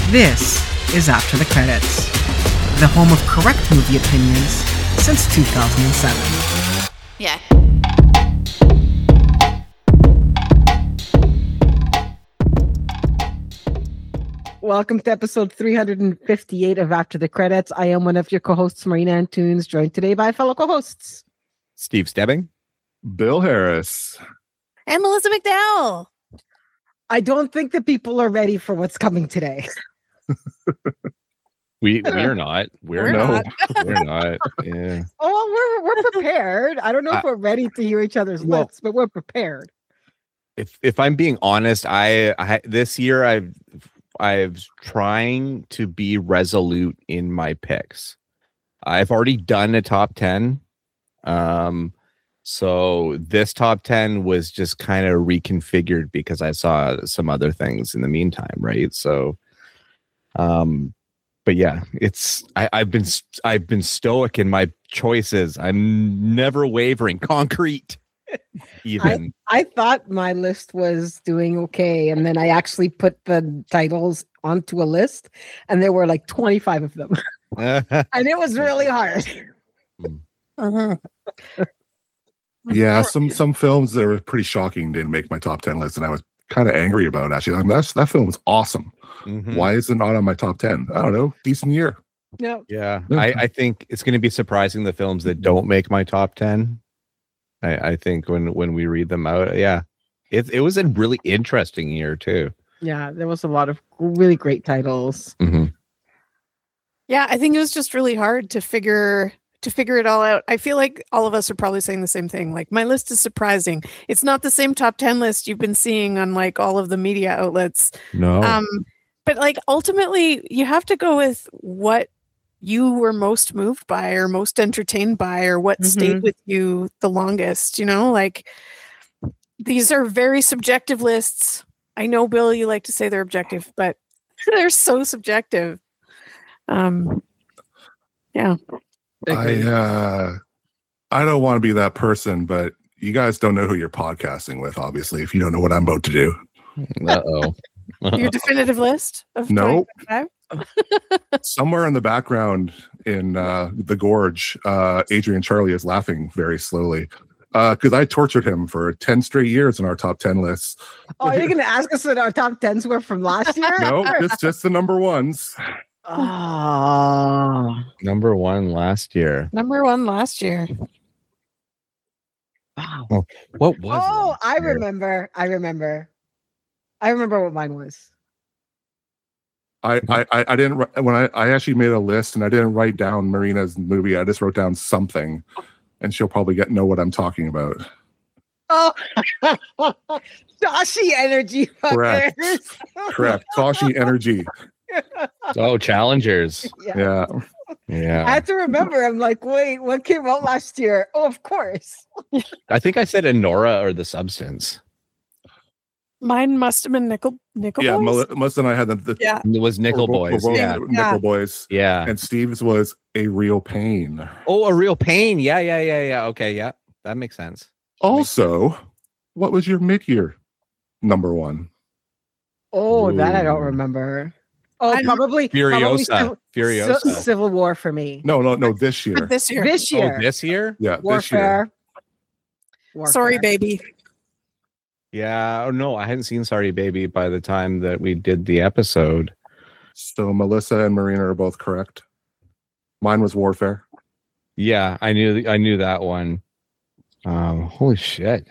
This is After the Credits, the home of correct movie opinions since 2007. Yeah. Welcome to episode 358 of After the Credits. I am one of your co-hosts, Marina Antunes, joined today by fellow co-hosts Steve Stebbing, Bill Harris, And Melissa McDowell. I don't think that people are ready for what's coming today. we're not. We're not. Yeah. Oh, well, we're prepared. I don't know if we're ready to hear each other's lists, but we're prepared. If I'm being honest, I this year I've trying to be resolute in my picks. I've already done a top 10. So this top 10 was just kind of reconfigured because I saw some other things in the meantime, right? So but yeah, I've been stoic in my choices. I'm never wavering, concrete. Even I thought my list was doing okay, and then I actually put the titles onto a list, and there were like 25 of them, and it was really hard. Yeah, some films that were pretty shocking didn't make my top 10 list, and I was kind of angry about it, actually. That film was awesome. Mm-hmm. Why is it not on my top 10? I don't know. Decent year. Yeah. I think it's going to be surprising the films that don't make my top 10. I think when we read them out, yeah, it was a really interesting year too. Yeah, there was a lot of really great titles. Mm-hmm. Yeah, I think it was just really hard to figure it all out. I feel like all of us are probably saying the same thing. Like, my list is surprising. It's not the same top 10 list you've been seeing on like all of the media outlets. No. But like ultimately you have to go with what you were most moved by or most entertained by or what stayed with you the longest, you know? Like, these are very subjective lists. I know, Bill, you like to say they're objective, but they're so subjective. Yeah. I don't want to be that person, but you guys don't know who you're podcasting with, obviously, if you don't know what I'm about to do. Uh-oh. Your definitive list of Nope. 25? Somewhere in the background in the gorge, Adrian Charlie is laughing very slowly because I tortured him for 10 straight years in our top 10 lists. Oh, are you going to ask us what our top 10s were from last year? No, it's just the number ones. Oh. Number one last year. Wow. Oh, what was? Oh, last I year? remember what mine was. I didn't when I actually made a list and I didn't write down Marina's movie. I just wrote down something, and she'll probably know what I'm talking about. Oh, Dashi energy. Correct. fuckers. Correct. Toshi Energy. Oh, Challengers. Yeah. I Yeah. had to remember. I'm like, wait, what came out last year? Oh, of course. I think I said Enora or The Substance. Mine must have been Nickel Yeah, Boys? Melissa and I had the Yeah. It was Nickel we're Boys. both Yeah. Nickel Boys. Yeah. And Steve's was A Real Pain. Oh, A Real Pain. Yeah. Okay, yeah. That makes sense. Also, what was your mid-year number one? Oh, that I don't Ooh. remember. Oh, I'm- probably Furiosa. Furiosa. Civil War for me. No, this year. This year. This year, Oh, this year? Yeah, this year. Warfare. Sorry, baby. Yeah. Oh, no, I hadn't seen Sorry Baby by the time that we did the episode. So Melissa and Marina are both correct. Mine was Warfare. Yeah, I knew that one. Holy shit.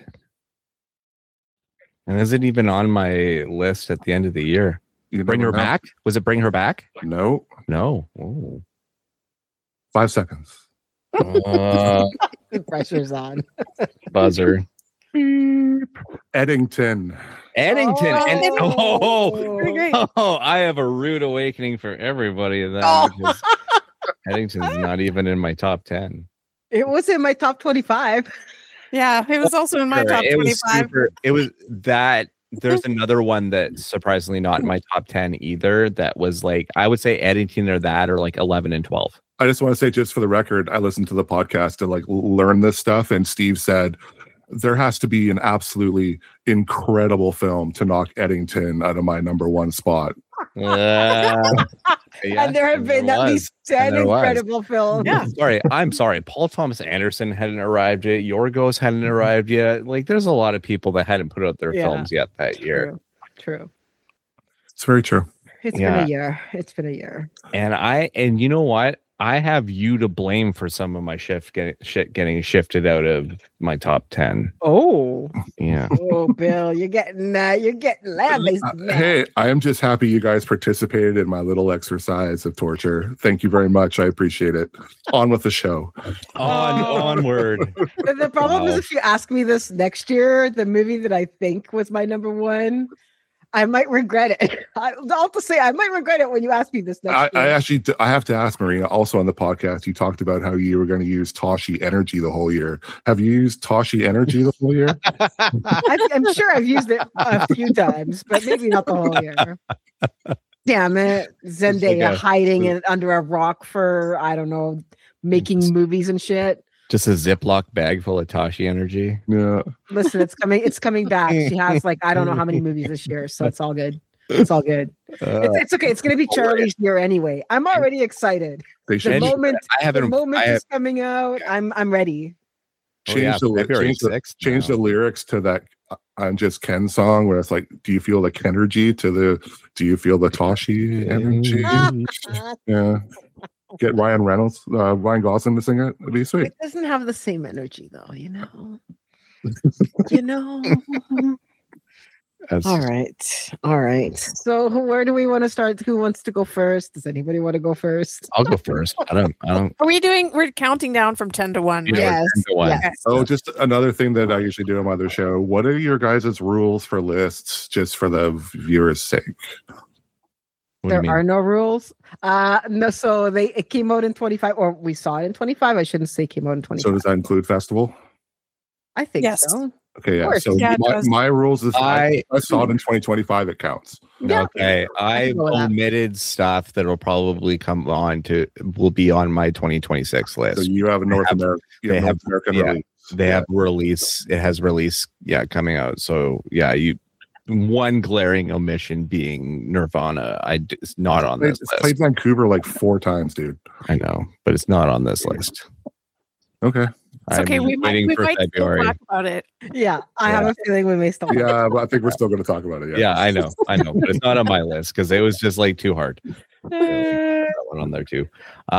And is it even on my list at the end of the year? You Bring never Her know. Back? Was it Bring Her Back? No. No. Oh. 5 seconds. The pressure's on. Buzzer. Eddington. Eddington. Pretty great. I have a rude awakening for everybody then. Because Eddington's not even in my top 10. It was in my top 25. Yeah, it was also in my top It was 25. it was that. There's another one that's surprisingly not in my top 10 either. That was like, I would say Eddington or that, or like 11 and 12. I just want to say, just for the record, I listened to the podcast to like learn this stuff, and Steve said there has to be an absolutely incredible film to knock Eddington out of my number one spot. And there have been at least 10 incredible films. Yeah. I'm sorry. Paul Thomas Anderson hadn't arrived yet. Yorgos hadn't arrived yet. Like, there's a lot of people that hadn't put out their films yet that year. True. It's very true. It's been a year. It's been a year. And you know what? I have you to blame for some of my shit getting shifted out of my top 10. Oh, yeah. Oh, Bill, you're getting land-based. Hey, I am just happy you guys participated in my little exercise of torture. Thank you very much. I appreciate it. On with the show. Onward. The problem is, if you ask me this next year, the movie that I think was my number one, I might regret it. I'll just say I might regret it when you ask me this next year. I have to ask Marina, also on the podcast, you talked about how you were going to use Toshi Energy the whole year. Have you used Toshi Energy the whole year? I'm sure I've used it a few times, but maybe not the whole year. Damn it. Zendaya hiding it under a rock for, I don't know, making movies and shit. Just a Ziploc bag full of Toshi Energy. Yeah. Listen, it's coming back. She has I don't know how many movies this year, so it's all good. It's all good. It's okay. It's gonna be Charlie's year anyway. I'm already excited. The moment is coming out. I'm ready. Change the lyrics to that I'm Just Ken song where it's like, do you feel the Kenergy to the do you feel the Toshi energy? Yeah. Get Ryan Gosling to sing it. It'd be sweet. It doesn't have the same energy though, you know. All right. So where do we want to start? Who wants to go first? Does anybody want to go first? I'll go first. I don't. We're counting down from 10 to 1. Right? Yes. 10 to 1. Yes. Oh, just another thing that I usually do on my other show. What are your guys' rules for lists, just for the viewers' sake? There are no rules. No, so it came out in 25, or we saw it in 25. I shouldn't say came out in 25. So does that include festival? I think so. Okay, yeah. So my rules is I saw it in 2025. It counts. Yeah. Okay, I've omitted stuff that will be on my 2026 list. So you have a North American release. They have release. It has release. Yeah, coming out. So yeah, one glaring omission being Nirvana. It's not on this list. It's played Vancouver like 4 times, dude. I know, but it's not on this list. Okay. It's okay. We might still talk about it. Yeah, I have a feeling we may still. Yeah, but I think we're still going to talk about it. Yeah, I know, but it's not on my list because it was just like too hard. That one on there too.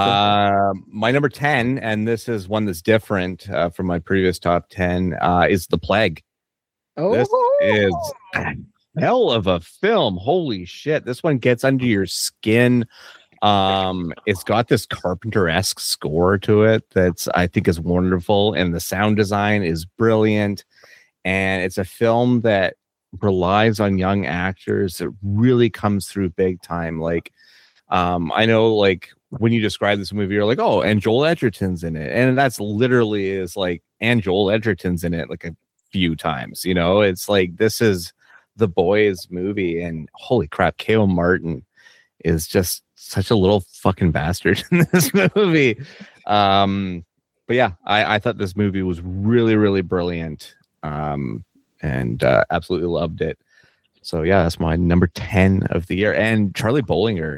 My number 10, and this is one that's different from my previous top 10, is The Plague. This is a hell of a film. Holy shit! This one gets under your skin. It's got this Carpenter-esque score to it that's I think is wonderful, and the sound design is brilliant. And it's a film that relies on young actors. It really comes through big time. Like, I know, like when you describe this movie, you're like, oh, and Joel Edgerton's in it, and that's literally is like, and Joel Edgerton's in it like a few times. You know, it's like this is the boys' movie, and holy crap, K.O. Martin is just such a little fucking bastard in this movie. But yeah, I thought this movie was really, really brilliant. And absolutely loved it. So yeah, that's my number 10 of the year. And Charlie Bollinger,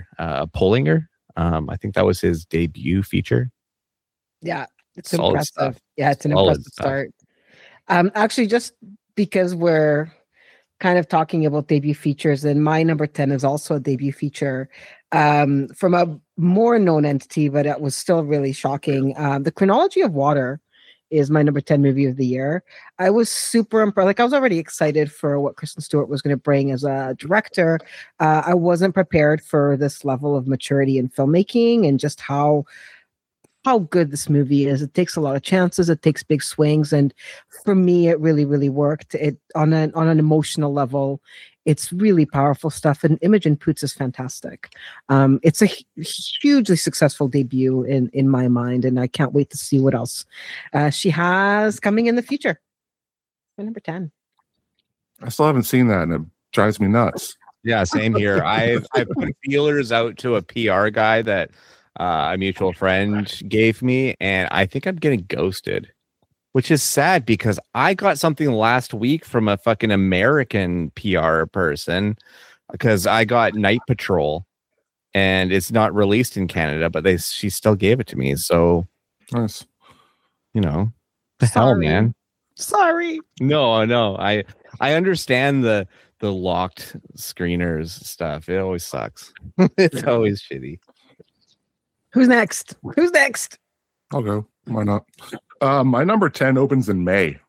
I think that was his debut feature. Yeah, it's impressive. Stuff. Yeah, it's an impressive start. Actually, just because we're kind of talking about debut features, and my number 10 is also a debut feature from a more known entity, but it was still really shocking. The Chronology of Water is my number 10 movie of the year. I was super impressed. Like, I was already excited for what Kristen Stewart was going to bring as a director. I wasn't prepared for this level of maturity in filmmaking and just how good this movie is. It takes a lot of chances. It takes big swings. And for me, it really, really worked. It on an emotional level. It's really powerful stuff. And Imogen Poots is fantastic. It's a hugely successful debut in my mind. And I can't wait to see what else she has coming in the future. My number 10. I still haven't seen that, and it drives me nuts. Yeah, same here. I've put feelers out to a PR guy that a mutual friend gave me, and I think I'm getting ghosted, which is sad because I got something last week from a fucking American PR person because I got Night Patrol, and it's not released in Canada, but she still gave it to me. So nice. The hell, man. Sorry. No. I understand the locked screeners stuff. It always sucks. It's always shitty. Who's next? I'll go. Why not? My number 10 opens in May.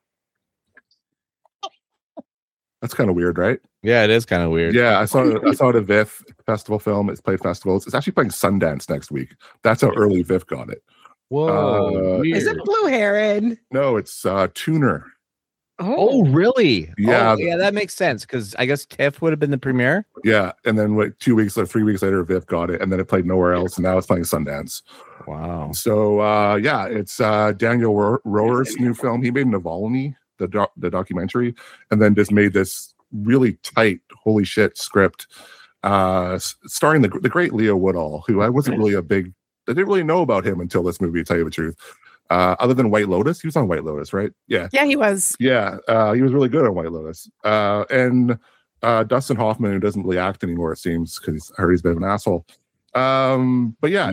That's kind of weird, right? Yeah, it is kind of weird. Yeah, I saw it at VIFF festival film. It's played festivals. It's actually playing Sundance next week. That's how early VIFF got it. Whoa. Is it Blue Heron? No, it's Tuner. Oh, really? Yeah. Yeah, that makes sense because I guess TIFF would have been the premiere. Yeah, and then 3 weeks later, VIFF got it, and then it played nowhere else, and now it's playing Sundance. Wow. So it's Daniel Rohrer's new film. He made Navalny, the documentary, and then just made this really tight, holy shit script, starring the great Leo Woodall, who I wasn't really I didn't really know about him until this movie, to tell you the truth. Other than White Lotus, he was on White Lotus, right? Yeah. Yeah, he was. Yeah, he was really good on White Lotus. And Dustin Hoffman, who doesn't really act anymore, it seems, because I heard he's a bit of an asshole. But yeah,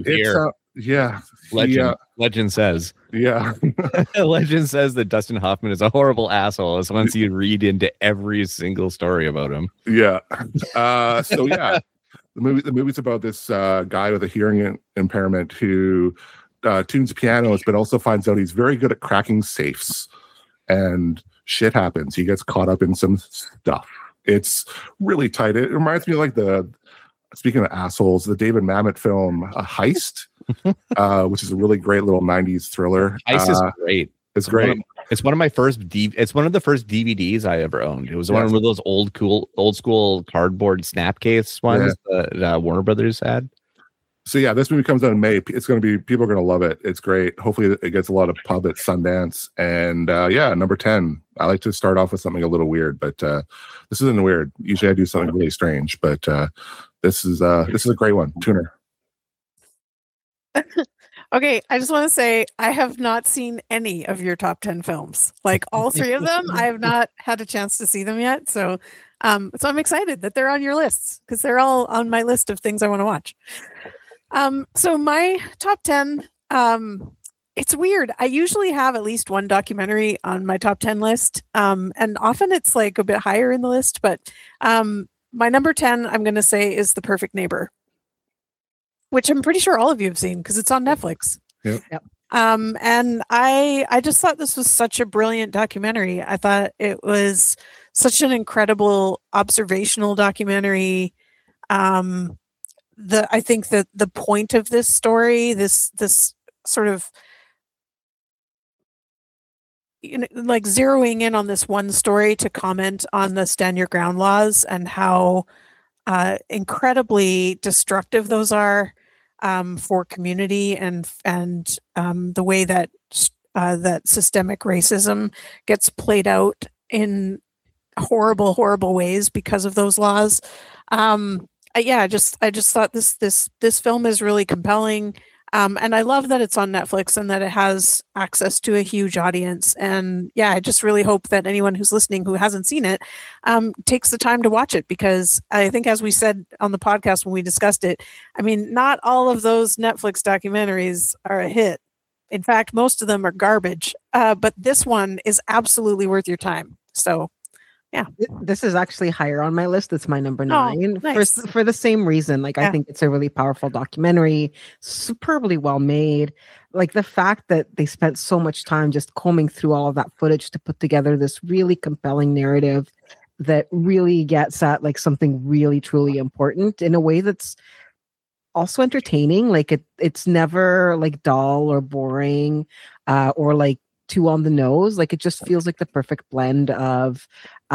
Legend says. Yeah. Legend says that Dustin Hoffman is a horrible asshole once you read into every single story about him. Yeah. So yeah, the movie's about this guy with a hearing impairment who tunes pianos, but also finds out he's very good at cracking safes, and shit happens. He gets caught up in some stuff. It's really tight. It reminds me of speaking of assholes, the David Mamet film Heist, which is a really great little 90s thriller. Heist is great. It's great. It's one of my first it's one of the first DVDs I ever owned. It was one of those old school cardboard snapcase ones that Warner Brothers had. So yeah, this movie comes out in May. It's going to be, people are going to love it. It's great. Hopefully it gets a lot of pub at Sundance. And number 10. I like to start off with something a little weird, but this isn't weird. Usually I do something really strange, but this is a great one. Tuner. Okay, I just want to say I have not seen any of your top 10 films. Like all three of them, I have not had a chance to see them yet. So I'm excited that they're on your lists because they're all on my list of things I want to watch. So my top 10, it's weird. I usually have at least one documentary on my top 10 list. And often it's like a bit higher in the list, but my number 10, I'm going to say, is The Perfect Neighbor, which I'm pretty sure all of you have seen because it's on Netflix. Yep. And I just thought this was such a brilliant documentary. I thought it was such an incredible observational documentary. I think that the point of this story, this sort of, like zeroing in on this one story to comment on the stand your ground laws and how incredibly destructive those are for community and the way that that systemic racism gets played out in horrible ways because of those laws. I just thought this film is really compelling. And I love that it's on Netflix and that it has access to a huge audience. And yeah, I just really hope that anyone who's listening who hasn't seen it takes the time to watch it, because I think, as we said on the podcast when we discussed it, I mean, not all of those Netflix documentaries are a hit. In fact, most of them are garbage. But this one is absolutely worth your time. So yeah, this is actually higher on my list. It's my number 9 nice. for the same reason. Like, I think it's a really powerful documentary, superbly well made. Like the fact that they spent so much time just combing through all of that footage to put together this really compelling narrative that really gets at like something really truly important in a way that's also entertaining. Like it's never like dull or boring or like too on the nose. Like it just feels like the perfect blend of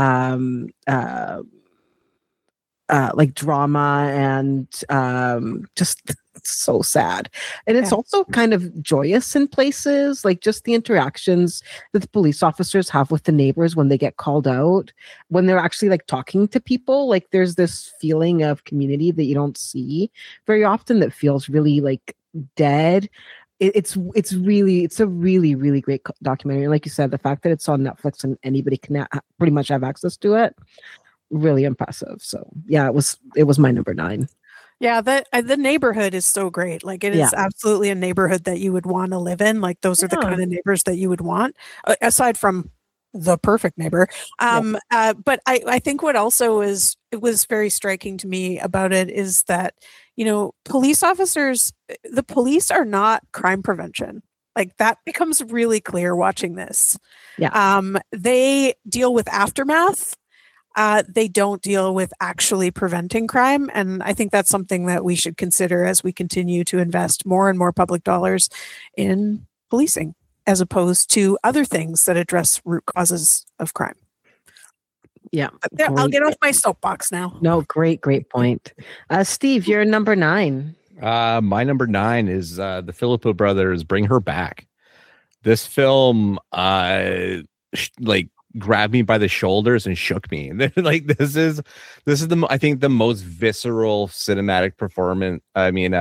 like drama and just so sad. And it's also kind of joyous in places, like just the interactions that the police officers have with the neighbors when they get called out, when they're actually like talking to people. Like there's this feeling of community that you don't see very often that feels really like dead. It's a really great documentary. Like you said, the fact that it's on Netflix and anybody can pretty much have access to it. really impressive. So yeah, it was my number 9. Yeah, the neighborhood is so great. Like it is absolutely a neighborhood that you would want to live in. Like those are the kind of neighbors that you would want, aside from the perfect neighbor. But I think what also was very striking to me about it is that, police officers, the police are not crime prevention. Like that becomes really clear watching this. Yeah. They deal with aftermath. They don't deal with actually preventing crime. And I think that's something that we should consider as we continue to invest more and more public dollars in policing, as opposed to other things that address root causes of crime. Yeah. I'll get off my soapbox now. No, great point. Steve, you're number 9. My number 9 is the Filippo brothers' Bring Her Back. This film, grabbed me by the shoulders and shook me. Like this is I think the most visceral cinematic performance. I mean,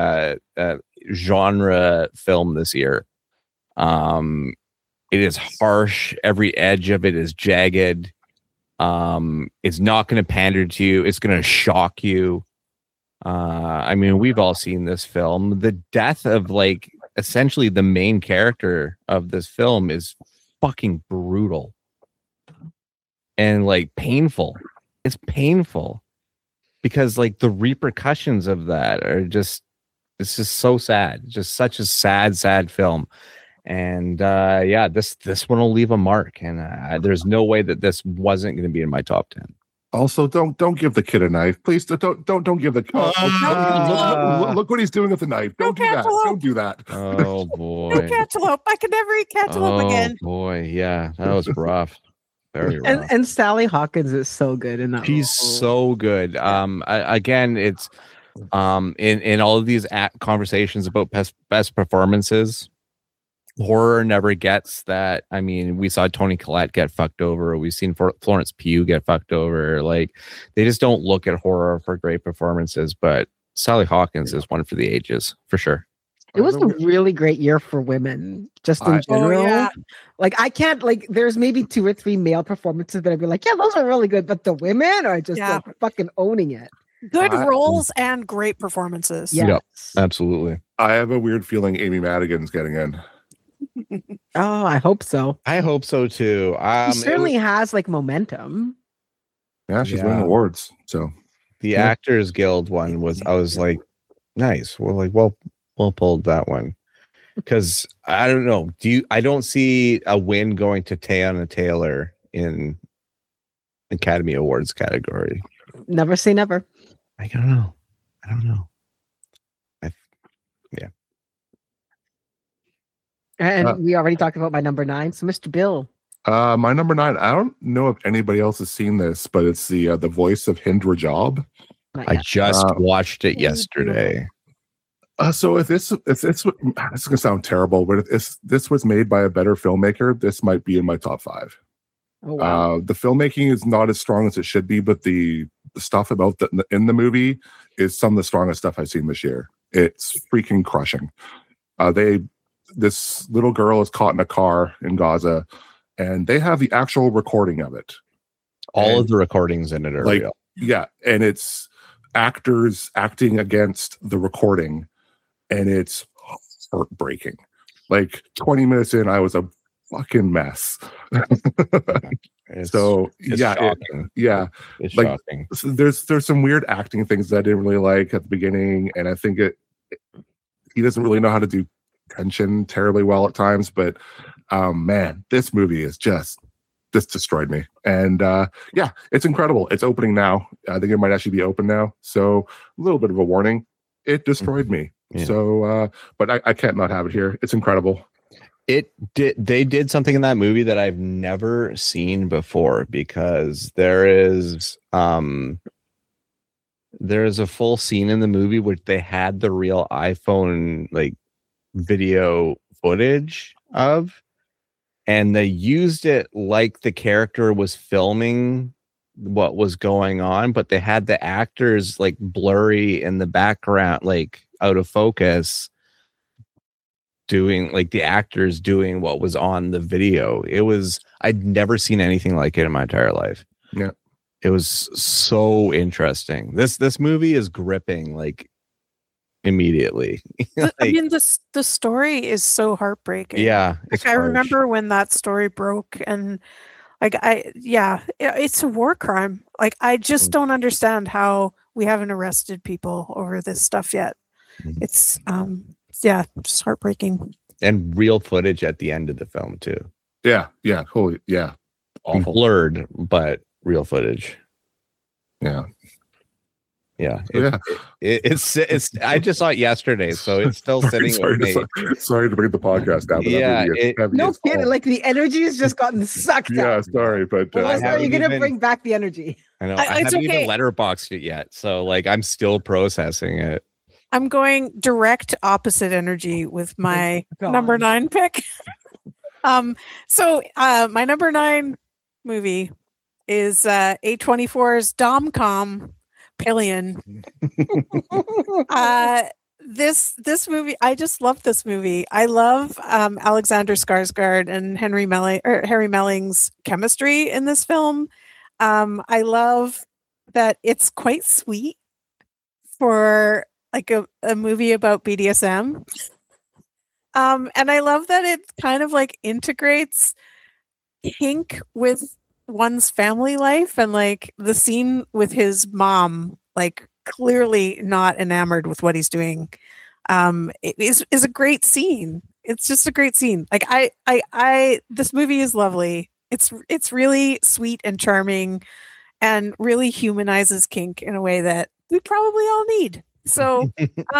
genre film this year. It is harsh. Every edge of it is jagged. It's not going to pander to you. It's going to shock you. I mean, we've all seen this film. The death of essentially the main character of this film is fucking brutal and painful. It's painful because the repercussions of that are it's just so sad. Just such a sad film. And this one will leave a mark, and there's no way that this wasn't going to be in my top 10. Also, don't give the kid a knife, please. Don't give the. Look what he's doing with the knife. Don't do that. Don't do that. Oh boy. No cantaloupe. I can never eat cantaloupe again. Oh boy, yeah, that was rough. Very rough. And Sally Hawkins is so good in that. She's so good. Again, it's in all of these conversations about best performances. Horror never gets that. I mean, we saw Toni Collette get fucked over. We've seen Florence Pugh get fucked over. They just don't look at horror for great performances. But Sally Hawkins is one for the ages, for sure. It was a really great year for women, just in general. Yeah. I can't there's maybe 2 or 3 male performances that I'd be like, yeah, those are really good. But the women are just fucking owning it. Good roles and great performances. Yes. Yep, absolutely. I have a weird feeling Amy Madigan's getting in. Oh, I hope so. I hope so too. She certainly has momentum. Yeah, she's winning awards. So the Actors Guild one was, I was like, nice. Well pulled that one, because I don't know. I don't see a win going to Teyana Taylor in Academy Awards category. Never say never. I don't know. And we already talked about my number 9. So, Mr. Bill. My number 9. I don't know if anybody else has seen this, but it's the voice of Hind Rajab. I just watched it yesterday. So if this is gonna sound terrible, but if this was made by a better filmmaker, this might be in my top 5. Oh, wow. The filmmaking is not as strong as it should be, but the stuff about in the movie is some of the strongest stuff I've seen this year. It's freaking crushing. This little girl is caught in a car in Gaza, and they have the actual recording of it. All of the recordings in it are real. Yeah, and it's actors acting against the recording, and it's heartbreaking. 20 minutes in, I was a fucking mess. It's shocking. It's shocking. So there's some weird acting things that I didn't really like at the beginning, and I think he doesn't really know how to do tension terribly well at times, but man, this movie is just destroyed me. And it's incredible. It's opening now. I think it might actually be open now, so a little bit of a warning. It destroyed me. Yeah. So but I can't not have it here. It's incredible. They did something in that movie that I've never seen before, because there is a full scene in the movie where they had the real iPhone video footage of, and they used it like the character was filming what was going on, but they had the actors blurry in the background, out of focus, doing the actors doing what was on the video. I'd never seen anything like it in my entire life. Yeah. it was so interesting. This movie is gripping like immediately. Like, I mean, the story is so heartbreaking. Yeah, like I remember when that story broke, and like it's a war crime. Like I just don't understand how we haven't arrested people over this stuff yet. It's just heartbreaking. And real footage at the end of the film too. Yeah, holy, yeah, awful. Blurred, but real footage. Yeah. It's I just saw it yesterday, so it's still sitting with me. Sorry to bring the podcast down. No kidding. Like the energy has just gotten sucked out. Sorry, but are you gonna bring back the energy? I know. I haven't even letterboxed it yet, so like I'm still processing it. I'm going direct opposite energy with my number 9 pick. So my number 9 movie is A24's Dom-Com Pillion. This movie, I just love this movie. I love Alexander Skarsgård and Harry Melling's chemistry in this film. I love that it's quite sweet for like a movie about BDSM. And I love that it kind of like integrates kink with one's family life, and like the scene with his mom, like clearly not enamored with what he's doing. It is a great scene. It's just a great scene. Like I this movie is lovely. It's really sweet and charming and really humanizes kink in a way that we probably all need. So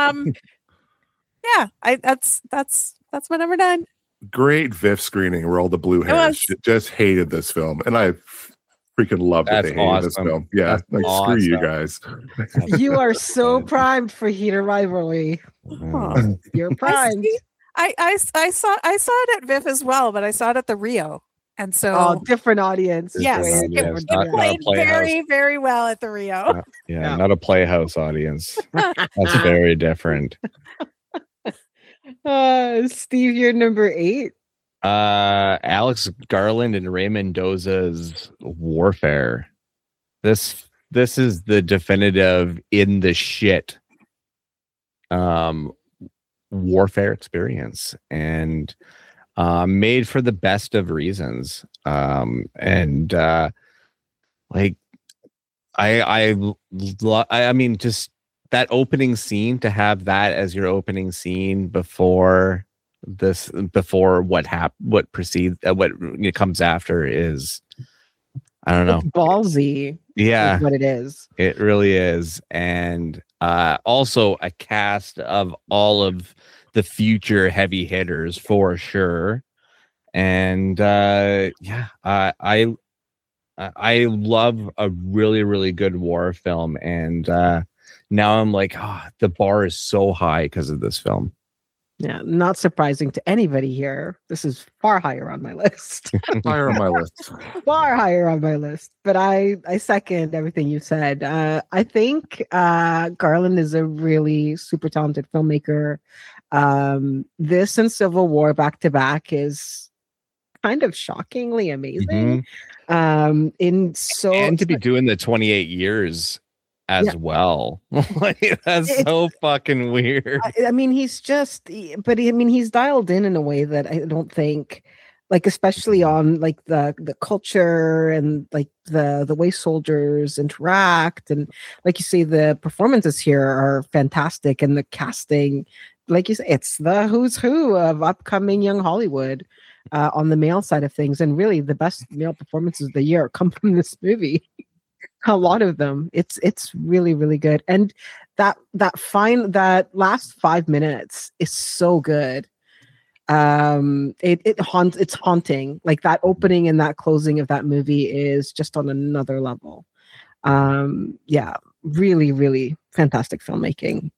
that's my number 9. Great VIF screening where all the blue hairs just hated this film, and I freaking loved it. They hated this film. Yeah, that's like awesome. Screw you guys. You are so primed for heated rivalry. You're primed. I saw it at VIF as well, but I saw it at the Rio, and so different audience. Yes, it played very, very well at the Rio. Not a Playhouse audience. That's very different. Steve, you're number 8. Alex Garland and Ray Mendoza's Warfare. This is the definitive in the shit warfare experience, and made for the best of reasons. Like I mean, just that opening scene, to have that as your opening scene before what precedes what comes after is, I don't know, it's ballsy. Yeah, is what it is. It really is. And also a cast of all of the future heavy hitters for sure. And I love a really, really good war film, and now I'm like, the bar is so high because of this film. Yeah, not surprising to anybody here. This is far higher on my list. Higher on my list. Far higher on my list. But I second everything you said. I think Garland is a really super talented filmmaker. This and Civil War back to back is kind of shockingly amazing. And to be doing the 28 years as well. Like, that's so fucking weird. I mean, he's dialed in a way that I don't think, like, especially on like the culture and like the way soldiers interact, and like you say, the performances here are fantastic, and the casting, like you say, it's the who's who of upcoming young Hollywood on the male side of things, and really the best male performances of the year come from this movie. A lot of them. It's really, really good. And that last 5 minutes is so good. It's haunting. Like that opening and that closing of that movie is just on another level. Really, really fantastic filmmaking.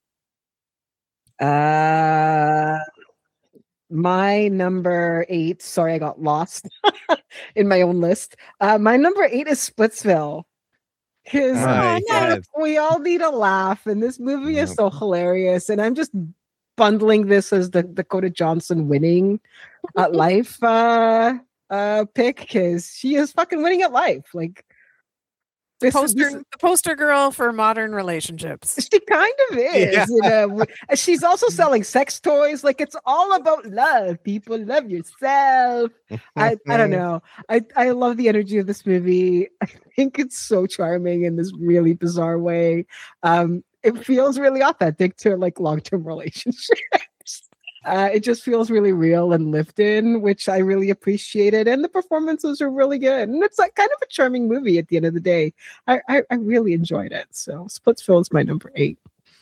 My number 8, sorry, I got lost in my own list. My number 8 is Splitsville. Because we all need a laugh, and this movie is so hilarious. And I'm just bundling this as the Dakota Johnson winning at life pick, because she is fucking winning at life. Like, The poster girl for modern relationships. She kind of is. Yeah. She's also selling sex toys. Like, it's all about love. People, love yourself. I don't know. I love the energy of this movie. I think it's so charming in this really bizarre way. It feels really authentic to like long-term relationships. It just feels really real and lived in, which I really appreciated. And the performances are really good. And it's like kind of a charming movie at the end of the day. I really enjoyed it. So Splitsville is my number 8.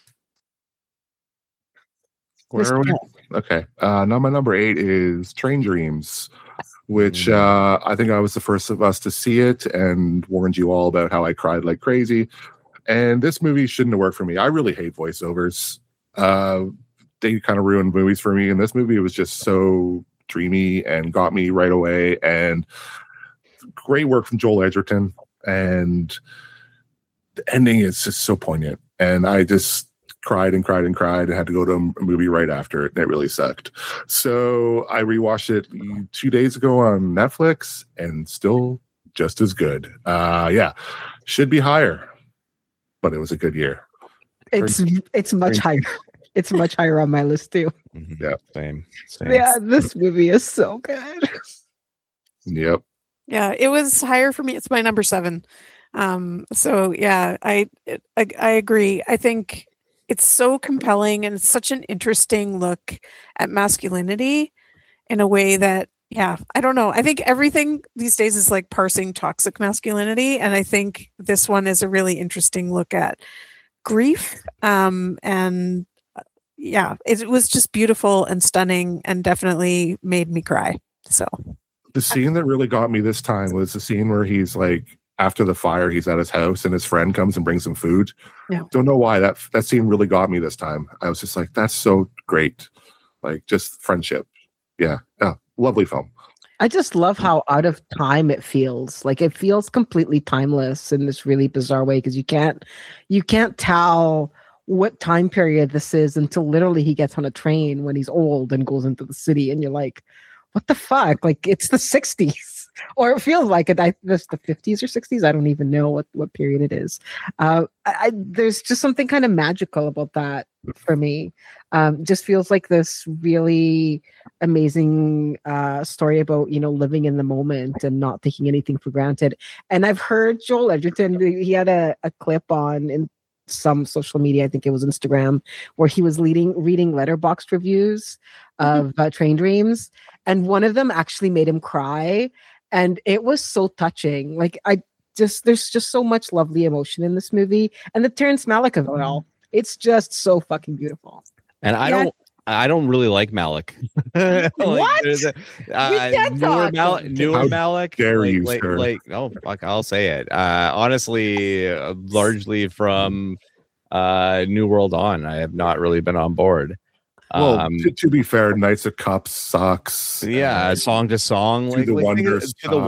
Where are we? Okay. Now my number 8 is Train Dreams, which I think I was the first of us to see it and warned you all about how I cried like crazy. And this movie shouldn't have worked for me. I really hate voiceovers. They kind of ruined movies for me. And this movie was just so dreamy and got me right away. And great work from Joel Edgerton. And the ending is just so poignant. And I just cried and cried and cried and had to go to a movie right after it. And it really sucked. So I rewatched it 2 days ago on Netflix and still just as good. Yeah, should be higher, but it was a good year. It's much higher. It's much higher on my list too. Yeah, same. Yeah, this movie is so good. Yep. Yeah, it was higher for me. It's my number 7. So yeah, I agree. I think it's so compelling and it's such an interesting look at masculinity in a way that, yeah, I don't know. I think everything these days is like parsing toxic masculinity, and I think this one is a really interesting look at grief. And yeah, it was just beautiful and stunning and definitely made me cry. So the scene that really got me this time was the scene where he's like, after the fire, he's at his house and his friend comes and brings him food. Yeah. Don't know why that scene really got me this time. I was just like, that's so great. Like, just friendship. Yeah. Lovely film. I just love how out of time it feels. Like, it feels completely timeless in this really bizarre way, because you can't tell what time period this is until literally he gets on a train when he's old and goes into the city, and you're like, what the fuck? Like, it's the 60s, or it feels like it. It's the 50s or 60s. I don't even know what period it is. There's just something kind of magical about that for me. Just feels like this really amazing story about, living in the moment and not taking anything for granted. And I've heard Joel Edgerton, he had a clip on in some social media, I think it was Instagram, where he was reading Letterboxd reviews of Train Dreams, and one of them actually made him cry, and it was so touching. Like, there's just so much lovely emotion in this movie, and the Terrence Malick of it all, it's just so fucking beautiful. And I don't really like Malick. What? Newer Malick. Dare you, sir. Oh fuck, I'll say it. Honestly, largely from New World on, I have not really been on board. Well, to be fair, Knights of Cups sucks. Yeah, Song to Song, To the Wonder,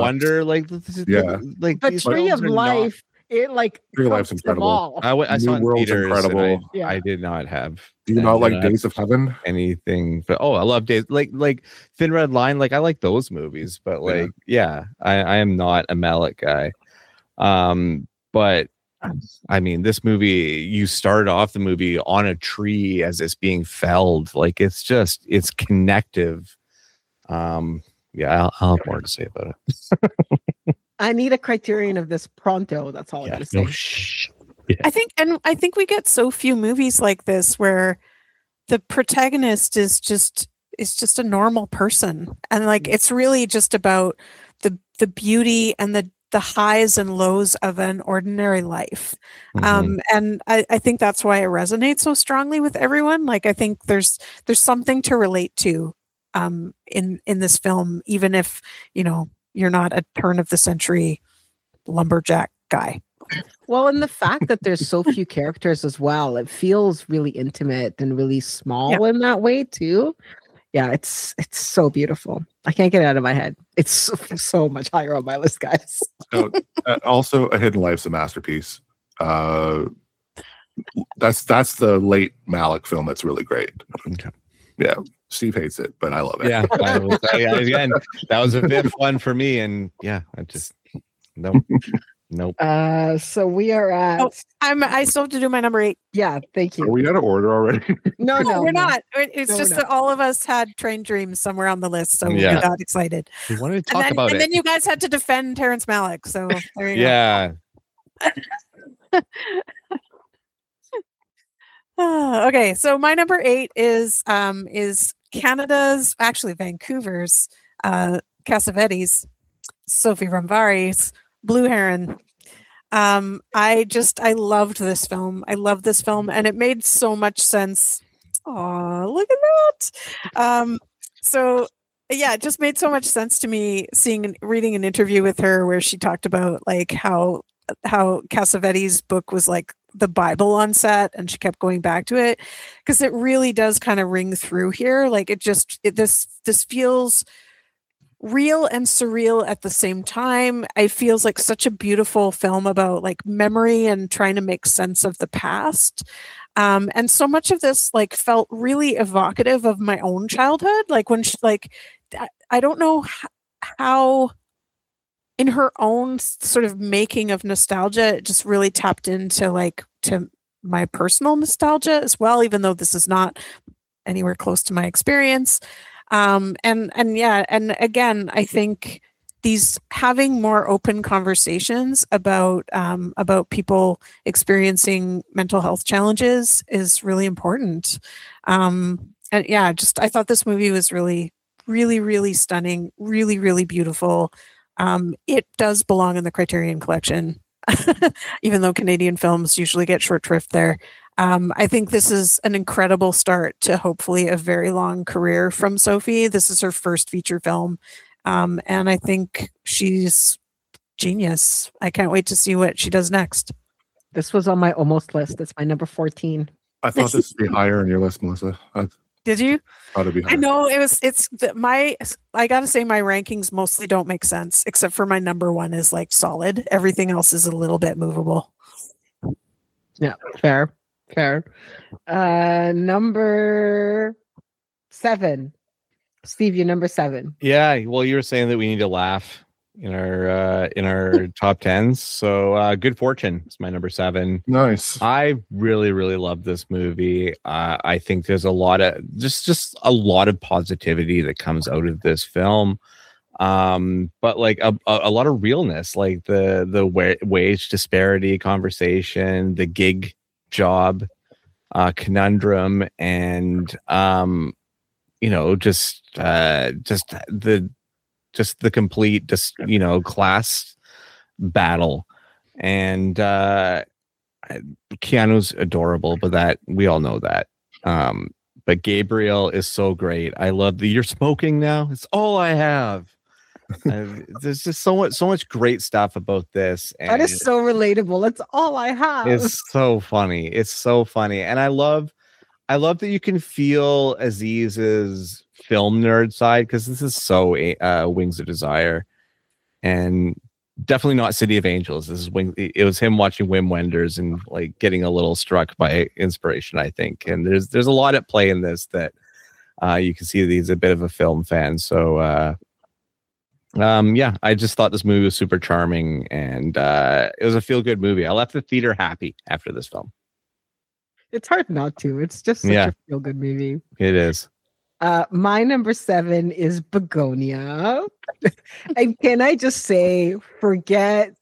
but Tree of Life. Tree of Life's incredible. I saw New World's incredible. Yeah. I did not have. Do you not like Days of Heaven? Anything? But I love Days. Like Thin Red Line. Like, I like those movies. But I am not a Malick guy. But I mean, this movie, you start off the movie on a tree as it's being felled. Like, it's connective. I'll have more to say about it. I need a criterion of this pronto. That's all I gotta say. Yeah. I think we get so few movies like this where the protagonist is just a normal person, and like, it's really just about the beauty and the highs and lows of an ordinary life. And I think that's why it resonates so strongly with everyone. Like, I think there's something to relate to in this film, even if you're not a turn of the century lumberjack guy. Well, and the fact that there's so few characters as well, it feels really intimate and really small in that way too. Yeah, it's so beautiful. I can't get it out of my head. It's so much higher on my list, guys. Also, A Hidden Life's a masterpiece. That's the late Malick film that's really great. Okay. Yeah, Steve hates it, but I love it. Yeah, again, that was a bit fun for me, and I just no. Nope. So we are at. Oh, I still have to do my number 8. Yeah, thank you. Are we out of order already? No, we're not. It's just that all of us had Train Dreams somewhere on the list, so we got excited. We wanted to talk about it. And then you guys had to defend Terrence Malick. So there you go. Okay, so my number 8 is Canada's, actually Vancouver's, Cassavetes, Sophie Rambari's Blue Heron. I loved this film. I love this film, and it made so much sense. Oh, look at that! So yeah, it just made so much sense to me reading an interview with her where she talked about like how Cassavetes' book was like the Bible on set, and she kept going back to it because it really does kind of ring through here. Like this feels real and surreal at the same time. It feels like such a beautiful film about like memory and trying to make sense of the past. And so much of this like felt really evocative of my own childhood. Like when I don't know how in her own sort of making of nostalgia, it just really tapped into to my personal nostalgia as well, even though this is not anywhere close to my experience. And again, I think these having more open conversations about people experiencing mental health challenges is really important. And yeah, I thought this movie was really, really, really stunning, really, really beautiful. It does belong in the Criterion Collection, even though Canadian films usually get short shrift there. I think this is an incredible start to hopefully a very long career from Sophie. This is her first feature film. And I think she's genius. I can't wait to see what she does next. This was on my almost list. That's my number 14. I thought this would be higher on your list, Melissa. Did you? Thought it'd be higher. I know I gotta say my rankings mostly don't make sense, except for my number 1 is like solid. Everything else is a little bit movable. Yeah, fair. Number 7. Steve, you're number 7. Yeah, well, you were saying that we need to laugh in our top 10s. So Good Fortune is my number 7. Nice. I really, really love this movie. I think there's a lot of just a lot of positivity that comes out of this film. But like a lot of realness, like the wage disparity conversation, the gig job conundrum, and just the complete class battle. And Keanu's adorable, but that we all know that. But Gabriel is so great. I love you're smoking now. It's all I have. There's just so much great stuff about this. And that is so relatable. That's all I have. It's so funny. And I love that you can feel Aziz's film nerd side, because this is so Wings of Desire, and definitely not City of Angels. This is it was him watching Wim Wenders and like getting a little struck by inspiration, I think. And there's a lot at play in this that you can see that he's a bit of a film fan. So I just thought this movie was super charming, and it was a feel-good movie. I left the theater happy after this film. It's hard not to. It's just such a feel-good movie. It is. My number 7 is Begonia. And can I just say, forget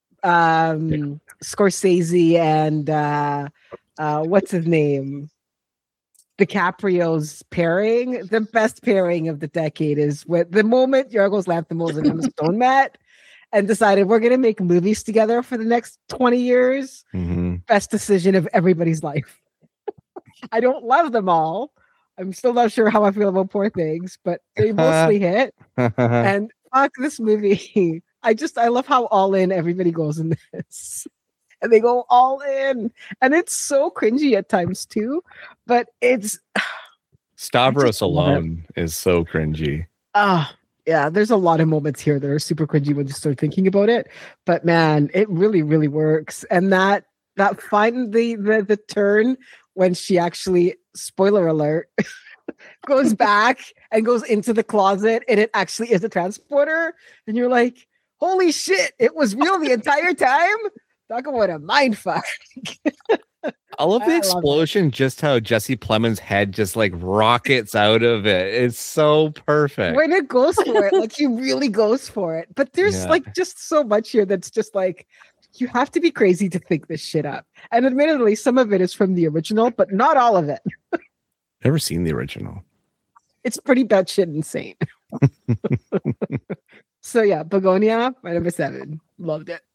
Scorsese and what's his name? DiCaprio's pairing. The best pairing of the decade is the moment Yorgos Lanthimos and Emma Stone met and decided we're going to make movies together for the next 20 years. Mm-hmm. Best decision of everybody's life. I don't love them all. I'm still not sure how I feel about Poor Things, but they mostly hit. And fuck this movie. I love how all in everybody goes in this. And they go all in. And it's so cringy at times too. But it's Stavros alone is so cringy. Yeah, there's a lot of moments here that are super cringy when you start thinking about it. But man, it really, really works. And that the turn when she actually, spoiler alert, goes back and goes into the closet and it actually is a transporter. And you're like, Holy shit! It was real the entire time. Talk about a mind fuck. I love the explosion, just how Jesse Plemons' head just like rockets out of it. It's so perfect. When it goes for it, like he really goes for it. But there's like just so much here that's just like, you have to be crazy to think this shit up. And admittedly, some of it is from the original, but not all of it. Never seen the original. It's pretty batshit insane. So yeah, Begonia, my number 7. Loved it.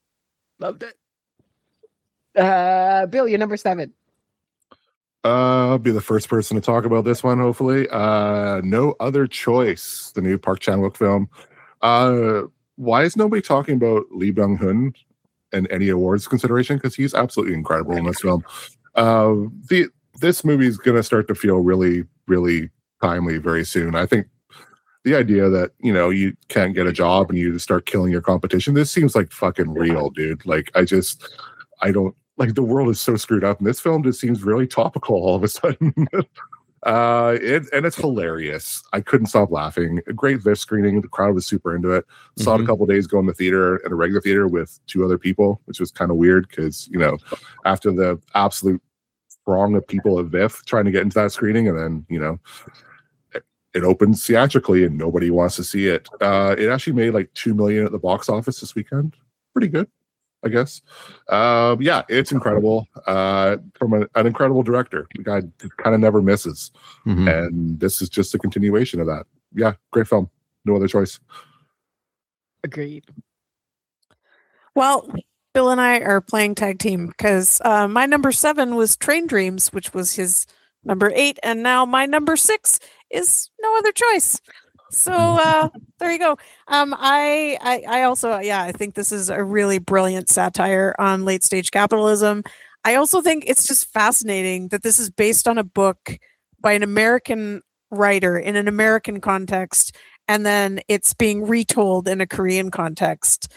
Bill, you're number 7. I'll be the first person to talk about this one, hopefully. No Other Choice, the new Park Chan-wook film. Why is nobody talking about Lee Byung-hun and any awards consideration? Because he's absolutely incredible in this film. This movie is going to start to feel really, really timely very soon. I think the idea that, you can't get a job and you just start killing your competition, this seems like fucking real, dude. Like, I don't, like, the world is so screwed up, and this film just seems really topical all of a sudden. And it's hilarious. I couldn't stop laughing. A great VIF screening. The crowd was super into it. Saw it a couple of days ago in the theater, in a regular theater with 2 other people, which was kind of weird because, after the absolute throng of people at VIF trying to get into that screening, and then, it opens theatrically and nobody wants to see it. It actually made like $2 million at the box office this weekend. Pretty good, I guess. It's incredible. From an incredible director. The guy kind of never misses. And this is just a continuation of that. Yeah, great film. No Other Choice. Agreed. Well, Bill and I are playing tag team because my number 7 was Train Dreams, which was his number 8, and now my number 6 is No Other Choice. So there you go. I also, I think this is a really brilliant satire on late stage capitalism. I also think it's just fascinating that this is based on a book by an American writer in an American context, and then it's being retold in a Korean context.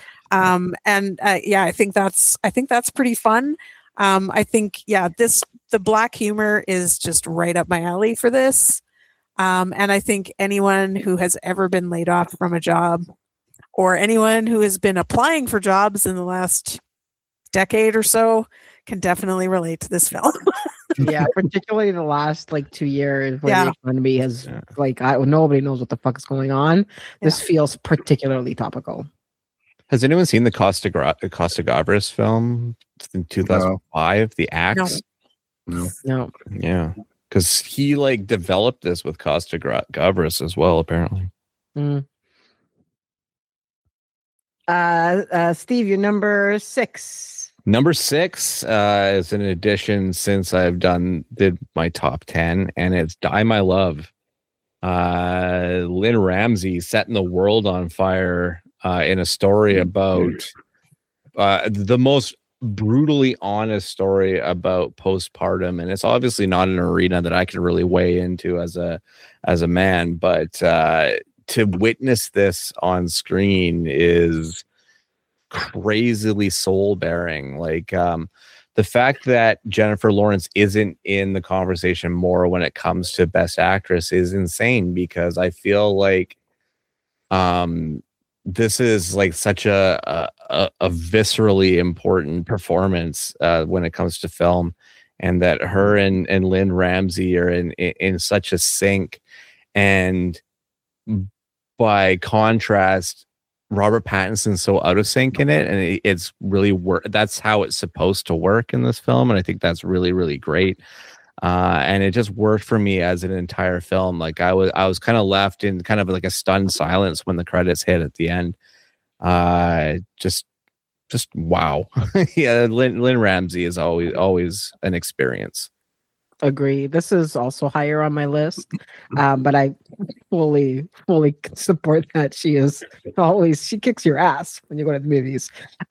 I think that's pretty fun. I think the black humor is just right up my alley for this. And I think anyone who has ever been laid off from a job, or anyone who has been applying for jobs in the last decade or so, can definitely relate to this film. Yeah, particularly the last 2 years when the economy has nobody knows what the fuck is going on. This feels particularly topical. Has anyone seen the Costa Gavras film in 2005? The Axe? No. Yeah. Because he developed this with Costa Gavras as well, apparently. Steve, you're number 6. Number 6 is an addition since I've did my top 10, and it's Die My Love. Lynn Ramsey setting the world on fire in a story about the most brutally honest story about postpartum, and it's obviously not an arena that I can really weigh into as a man, but to witness this on screen is crazily soul bearing. The fact that Jennifer Lawrence isn't in the conversation more when it comes to Best Actress is insane, because I feel like this is such a viscerally important performance when it comes to film, and that her and Lynn Ramsey are in such a sync. And by contrast, Robert Pattinson's so out of sync in it, and it's really that's how it's supposed to work in this film, and I think that's really, really great. And it just worked for me as an entire film. I was kind of left in kind of a stunned silence when the credits hit at the end. Just wow. Yeah, Lynn Ramsey is always an experience. Agree. This is also higher on my list, but I fully support that. She kicks your ass when you go to the movies.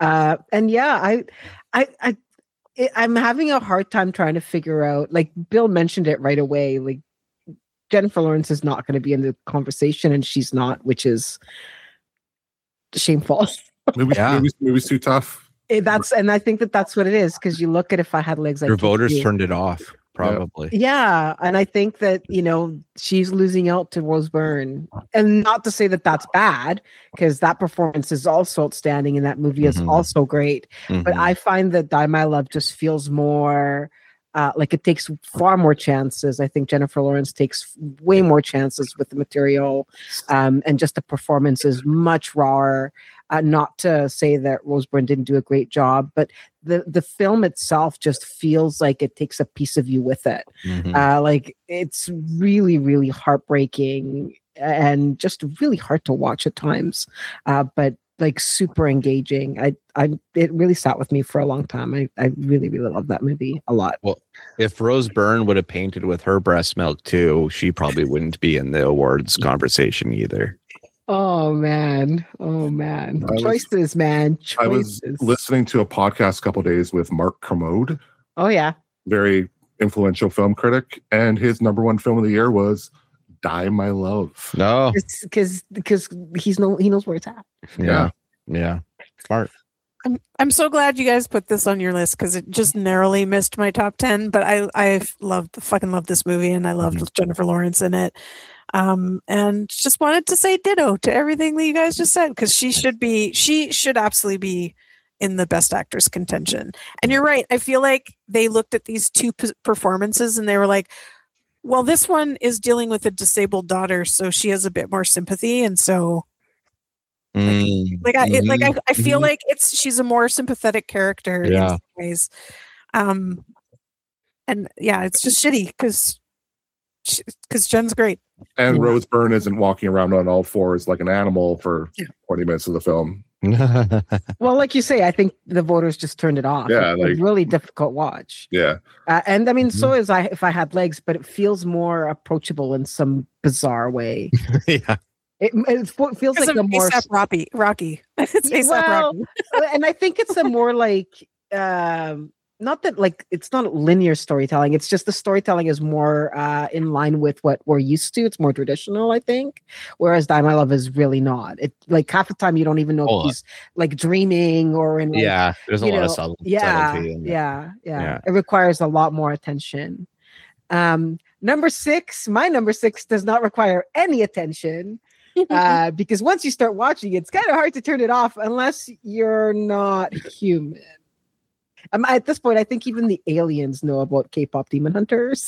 I'm having a hard time trying to figure out, Bill mentioned it right away, Jennifer Lawrence is not going to be in the conversation, and she's not, which is shameful. Movie's too tough. And I think that's what it is, because you look at If I Had Legs, your voters turned it off. probably. Yeah, and I think that she's losing out to Rose Byrne, and not to say that that's bad, because that performance is also outstanding, and that movie is also great. But I find that Die My Love just feels more like it takes far more chances. I think Jennifer Lawrence takes way more chances with the material, and just the performance is much rawer. Not to say that Rose Byrne didn't do a great job, but the film itself just feels like it takes a piece of you with it. Like it's really, really heartbreaking and just really hard to watch at times, but like super engaging. It really sat with me for a long time. I really, really love that movie a lot. Well, if Rose Byrne would have painted with her breast milk too, she probably wouldn't be in the awards conversation either. Oh man. Choices, man. Choices. I was listening to a podcast a couple of days with Mark Kermode. Oh yeah. Very influential film critic, and his number one film of the year was Die My Love. No. Because he knows where it's at. Yeah. Smart. I'm so glad you guys put this on your list, because it just narrowly missed my top 10, but I fucking love this movie, and I loved Jennifer Lawrence in it. And just wanted to say ditto to everything that you guys just said, because she should absolutely be in the best actress contention. And you're right. I feel like they looked at these two performances and they were like, well, this one is dealing with a disabled daughter, so she has a bit more sympathy. And so I feel like she's a more sympathetic character in some ways. And yeah, it's just shitty because Jen's great. And Rose Byrne isn't walking around on all fours like an animal for 20 minutes of the film. Well, like you say, I think the voters just turned it off. Yeah, it's a really difficult watch. Yeah. And I mean, so is if I had legs, but it feels more approachable in some bizarre way. Yeah. It feels like a more Rocky. It's Rocky. And I think it's a more like not that like it's not linear storytelling. It's just the storytelling is more in line with what we're used to. It's more traditional, I think. Whereas Die My Love is really not. It like half the time you don't even know if he's like dreaming or in. Like, there's a lot of subtlety. Yeah. It requires a lot more attention. Number 6, my number 6 does not require any attention. Because once you start watching, it's kind of hard to turn it off unless you're not human. At this point, I think even the aliens know about K-pop Demon Hunters.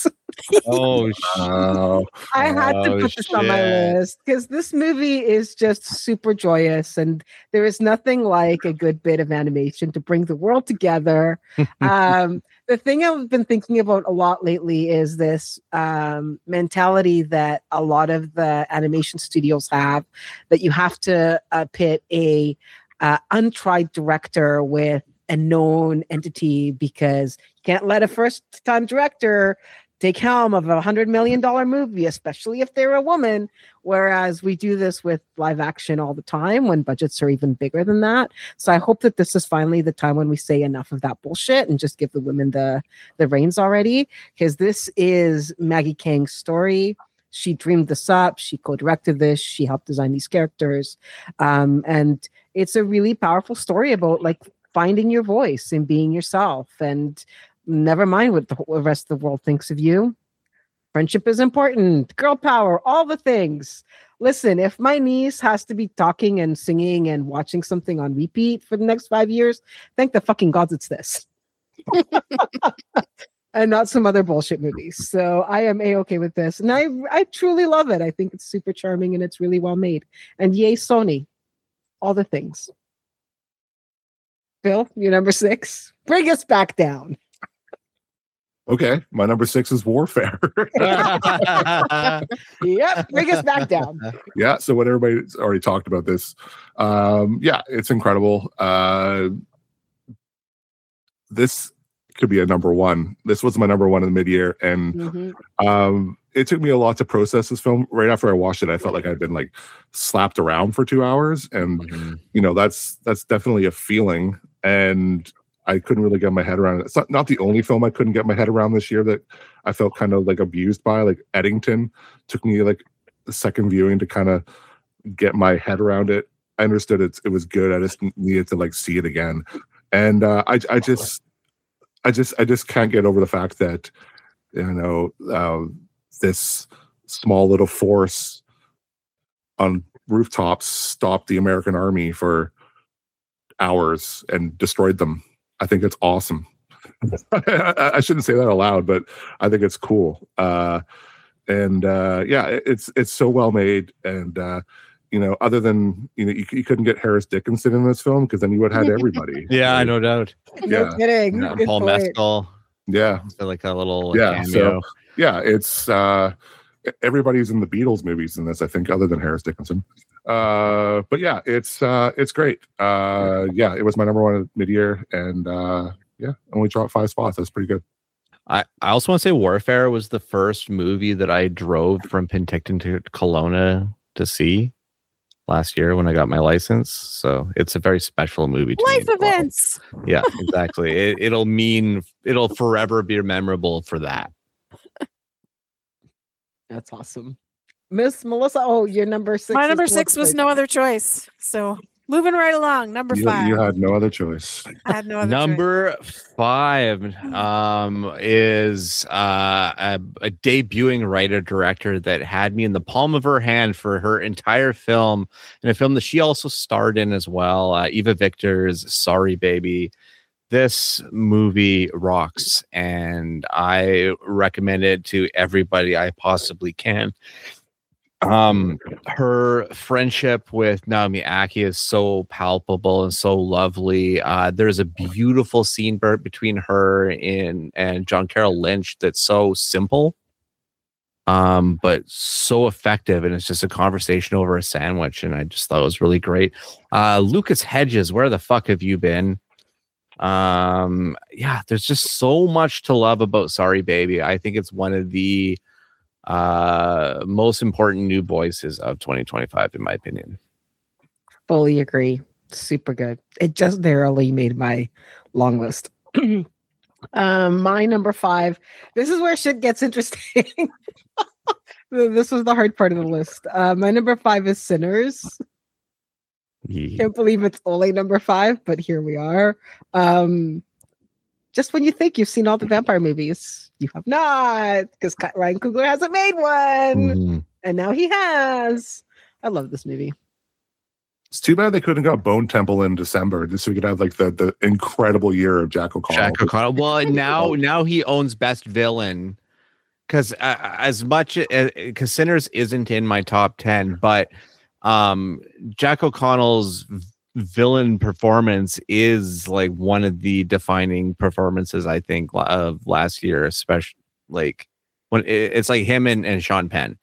I had to put this on my list because this movie is just super joyous, and there is nothing like a good bit of animation to bring the world together. The thing I've been thinking about a lot lately is this mentality that a lot of the animation studios have, that you have to pit a untried director with a known entity, because you can't let a first-time director take helm of $100 million movie, especially if they're a woman. Whereas we do this with live action all the time when budgets are even bigger than that. So I hope that this is finally the time when we say enough of that bullshit and just give the women the reins already, because this is Maggie Kang's story. She dreamed this up. She co-directed this. She helped design these characters. And it's a really powerful story about like finding your voice and being yourself, and never mind what the rest of the world thinks of you. Friendship is important. Girl power, all the things. Listen, if my niece has to be talking and singing and watching something on repeat for the next 5 years, thank the fucking gods it's this. And not some other bullshit movies. So I am A-okay with this. And I truly love it. I think it's super charming and it's really well made. And yay, Sony. All the things. Phil, your number 6. Bring us back down. Okay, my number 6 is Warfare. Yep, bring us back down. Yeah, so what everybody's already talked about this. It's incredible. This could be a number 1. This was my number 1 in the mid-year, and it took me a lot to process this film. Right after I watched it, I felt like I'd been like slapped around for 2 hours, and that's definitely a feeling. And I couldn't really get my head around it. It's not the only film I couldn't get my head around this year that I felt kind of like abused by. Like Eddington took me like a second viewing to kind of get my head around it. I understood it was good. I just needed to like see it again. And I just can't get over the fact that this small little force on rooftops stopped the American army for hours and destroyed them. I think it's awesome. I shouldn't say that aloud, but I think it's cool. It's so well made. And, other than, you couldn't get Harris Dickinson in this film because then you would have had everybody. Yeah, no doubt. No kidding. Paul Mescal. Yeah. So like a little cameo. So, it's everybody's in the Beatles movies in this, I think, other than Harris Dickinson. But yeah, it's great. It was my number one mid-year, and only dropped 5 spots. That's pretty good. I also want to say Warfare was the first movie that I drove from Penticton to Kelowna to see last year when I got my license. So it's a very special movie to Life me. events. Yeah, exactly. It'll forever be memorable for that. That's awesome. Miss Melissa, your number 6. My number 6 was No Other Choice. So moving right along, number 5. You had no other choice. I had no other Number choice. 5 is a debuting writer-director that had me in the palm of her hand for her entire film, in a film that she also starred in as well, Eva Victor's Sorry Baby. This movie rocks, and I recommend it to everybody I possibly can. Her friendship with Naomi Ackie is so palpable and so lovely. There's a beautiful scene between her and John Carroll Lynch that's so simple, but so effective, and it's just a conversation over a sandwich, and I just thought it was really great. Lucas Hedges, where the fuck have you been? There's just so much to love about Sorry Baby. I think it's one of the most important new voices of 2025, in my opinion. Fully agree. Super good. It just barely made my long list. My number 5. This is where shit gets interesting. This was the hard part of the list. My number 5 is Sinners. Yeah. Can't believe it's only number 5, but here we are. Just when you think you've seen all the vampire movies, you have not, because Ryan Coogler hasn't made one, and now he has. I love this movie. It's too bad they couldn't got Bone Temple in December, just so we could have like the incredible year of Jack O'Connell. Jack O'Connell. Well, now he owns Best Villain, because as much because Sinners isn't in my top 10, but Jack O'Connell's villain performance is like one of the defining performances, I think, of last year, especially like when it's like him and Sean Penn.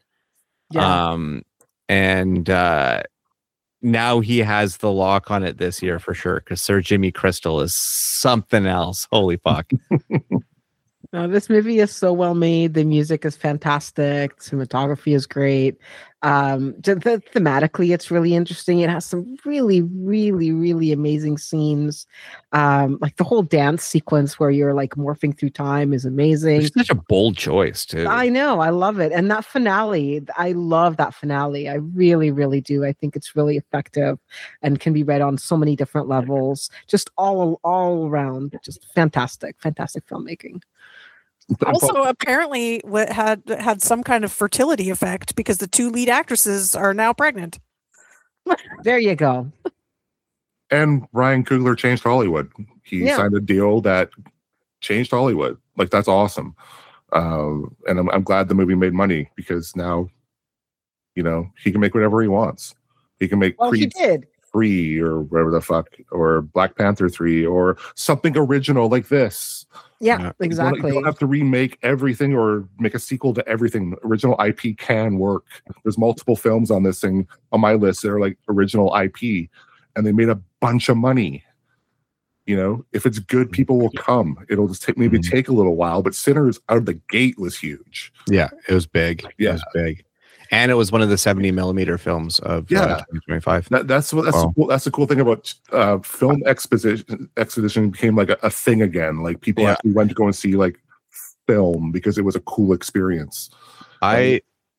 Now he has the lock on it this year for sure, because Sir Jimmy Crystal is something else. Holy fuck. No, this movie is so well made. The music is fantastic. Cinematography is great. Thematically, it's really interesting. It has some really, really, really amazing scenes. Like the whole dance sequence where you're like morphing through time is amazing. It's such a bold choice too. I know. I love it. And that finale, I love that finale. I really, really do. I think it's really effective and can be read on so many different levels. Just all around, just fantastic filmmaking. Also, apparently, had some kind of fertility effect because the 2 lead actresses are now pregnant. There you go. And Ryan Coogler changed Hollywood. He signed a deal that changed Hollywood. Like, that's awesome. And I'm glad the movie made money, because now, he can make whatever he wants. He can make Creed 3 or whatever the fuck, or Black Panther 3 or something original like this. Yeah, exactly. You don't have to remake everything or make a sequel to everything. Original IP can work. There's multiple films on this thing on my list that are like original IP, and they made a bunch of money. If it's good, people will come. It'll just take a little while, but Sinners out of the gate was huge. Yeah, it was big. Yeah. It was big. And it was one of the 70mm films of 2025. That's the cool thing about film exposition became like a thing again. Like people actually went to go and see like film because it was a cool experience. I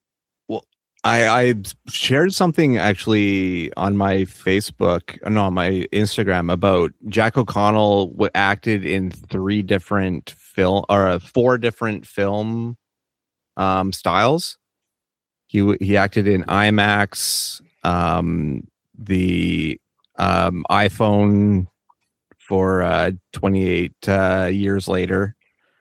shared something actually on my Instagram about Jack O'Connell acted in 3 different film or 4 different film styles. He acted in IMAX, the iPhone for 28 years later,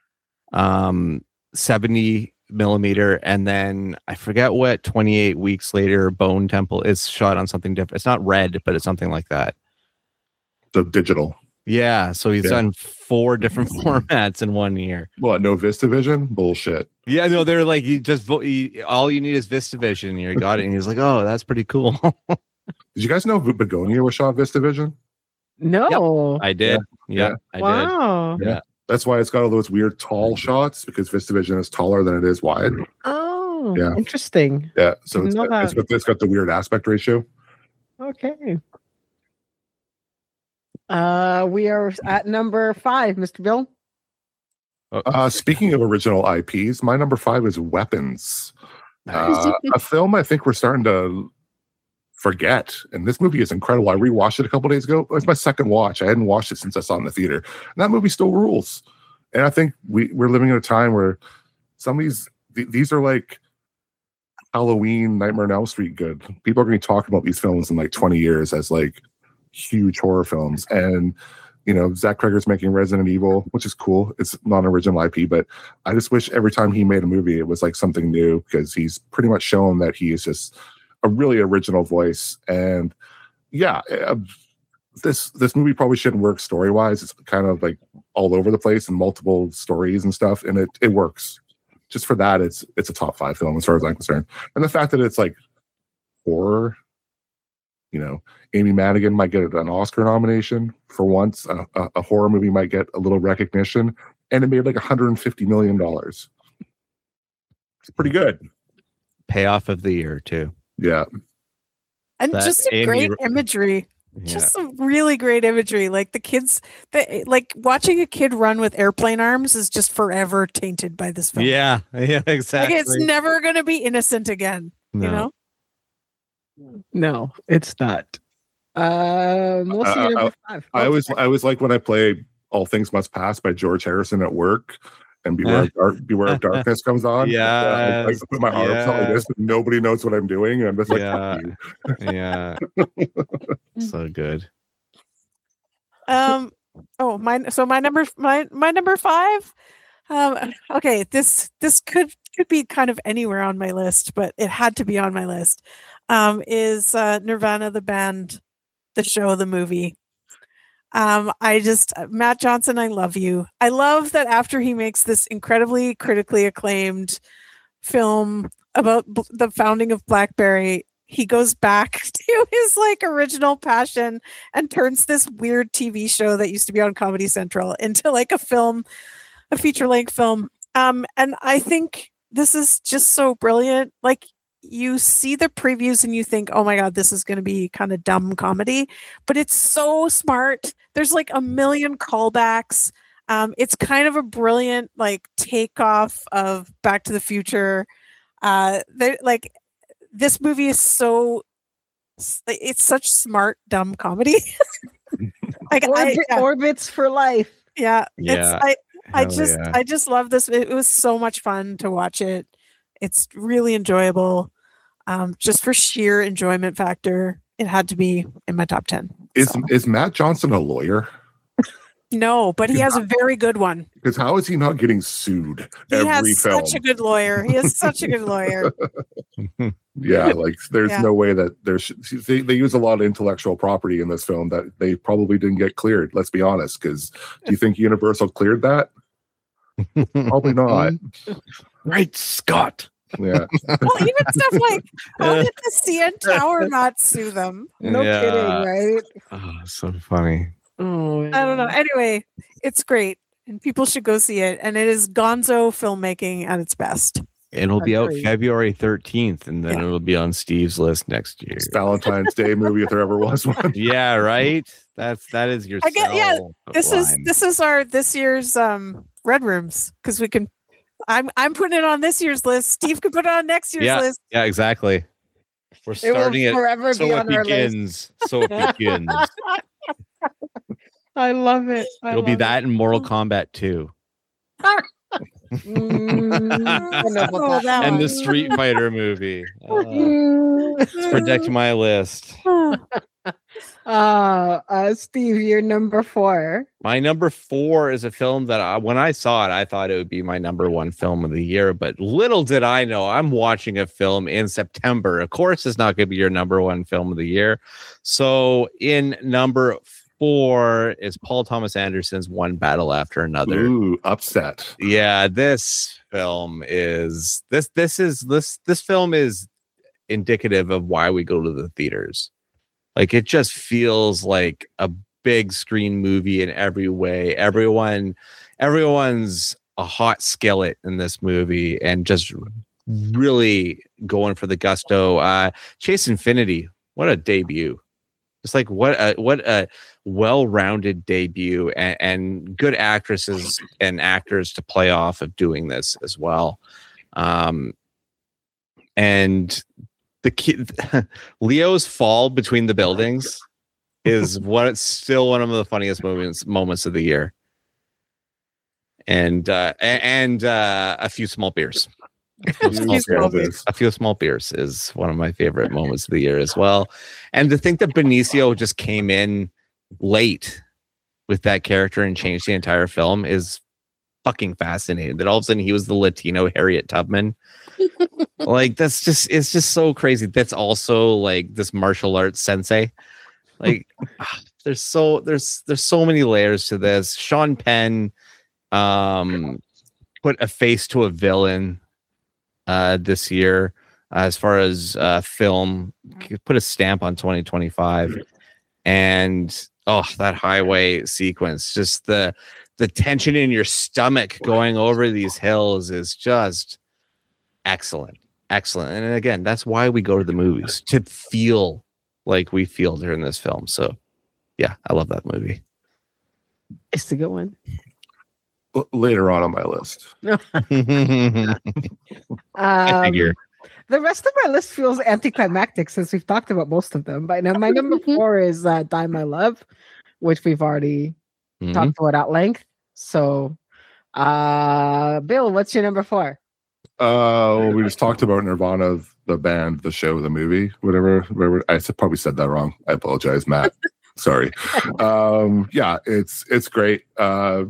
70 millimeter, and then I forget what 28 weeks later Bone Temple is shot on something different. It's not red, but it's something like that. The digital. Yeah, so he's done 4 different formats in 1 year. What? No VistaVision? Bullshit. Yeah, no, they're like, you just all you need is VistaVision. You got it, and he's like, oh, that's pretty cool. Did you guys know Begonia was shot VistaVision? No, yep, I did. Yeah, I did. Yeah, that's why it's got all those weird tall shots, because VistaVision is taller than it is wide. Oh, yeah, interesting. Yeah, so it's got the weird aspect ratio. Okay. We are at number 5, Mr. Bill. Speaking of original IPs, my number 5 is Weapons. A film I think we're starting to forget, and this movie is incredible. I rewatched it a couple days ago. It was my second watch. I hadn't watched it since I saw it in the theater, and that movie still rules. And I think we're living in a time where some of these are like Halloween, Nightmare on Elm Street good. People are going to be talking about these films in like 20 years as like huge horror films. And Zach Cregger's making Resident Evil, which is cool. It's not an original IP, but I just wish every time he made a movie it was like something new, because he's pretty much shown that he is just a really original voice. And this movie probably shouldn't work story-wise. It's kind of like all over the place and multiple stories and stuff, and it works. Just for that, it's a top 5 film as far as I'm concerned. And the fact that it's like horror, Amy Madigan might get an Oscar nomination for once. A horror movie might get a little recognition, and it made like $150 million. It's pretty good. Payoff of the year too. Yeah. And just a great imagery. Yeah. Just some really great imagery. Like the kids, like watching a kid run with airplane arms is just forever tainted by this film. Yeah, exactly. Like it's never going to be innocent again. No. No, it's not. Number 5. I was like when I play All Things Must Pass by George Harrison at work, and Beware of Darkness comes on. Yeah, I put my arms out like this, and nobody knows what I'm doing, and I'm just like, yeah, so good. My number 5. Okay, this could be kind of anywhere on my list, but it had to be on my list. Is Nirvana the band, the show, the movie. Matt Johnson, I love you. I love that after he makes this incredibly critically acclaimed film about the founding of BlackBerry, he goes back to his like original passion and turns this weird TV show that used to be on Comedy Central into like a feature-length film. And I think this is just so brilliant. Like, you see the previews and you think, oh my God, this is going to be kind of dumb comedy, but it's so smart. There's like a million callbacks. It's kind of a brilliant like takeoff of Back to the Future. Like this movie is it's such smart, dumb comedy. Like Orbits for life. Yeah. I just love this. It was so much fun to watch it. It's really enjoyable. Just for sheer enjoyment factor, it had to be in my top 10. Is Matt Johnson a lawyer? No, but he has a very good one. Because how is he not getting sued every film? He has such a good lawyer. Yeah, like there's no way that they use a lot of intellectual property in this film that they probably didn't get cleared. Let's be honest. Because do you think Universal cleared that? Probably not. Right, Scott. Yeah. Well, even stuff like, how did the CN Tower not sue them? No kidding, right? Oh, so funny. Oh, I don't know. Anyway, it's great, and people should go see it. And it is gonzo filmmaking at its best. It'll be out February 13th, and then it'll be on Steve's list next year. It's Valentine's Day movie if there ever was one. Yeah, right. That is your. This is our this year's Red Rooms, because we can. I'm putting it on this year's list. Steve could put it on next year's list. Yeah, exactly. We're starting it forever so be it on our begins. list. So it begins. I love it. It'll be that in Mortal Kombat 2. And the Street Fighter movie. Let's protect my list. Steve, you're number 4. My number 4 is a film that when I saw it, I thought it would be my number 1 film of the year. But little did I know, I'm watching a film in September. Of course, it's not going to be your number 1 film of the year. So in number 4 is Paul Thomas Anderson's One Battle After Another. Ooh, upset. Yeah, this film is this film is indicative of why we go to the theaters. Like, it just feels like a big screen movie in every way. Everyone's a hot skillet in this movie and just really going for the gusto. Chase Infinity, what a debut. It's like what a well-rounded debut and good actresses and actors to play off of doing this as well. And Leo's fall between the buildings is still one of the funniest moments of the year. And a few small beers. A few small beers is one of my favorite moments of the year as well. And to think that Benicio just came in late with that character and changed the entire film is fucking fascinating. That all of a sudden he was the Latino Harriet Tubman. Like, it's just so crazy. That's also like this martial arts sensei. Like, there's so many layers to this. Sean Penn put a face to a villain this year as far as film, put a stamp on 2025. And that highway sequence, just the tension in your stomach going over these hills is just excellent. And again, that's why we go to the movies, to feel like we feel during this film. So yeah, I love that movie. It's a good one. Later on my list. I figure. The rest of my list feels anticlimactic since we've talked about most of them. But now my number 4 is Die My Love, which we've already talked about at length. So, Bill, what's your number 4? We just talked about Nirvana, the band, the show, the movie, whatever. I probably said that wrong. I apologize, Matt. Sorry. Yeah, it's great. I'm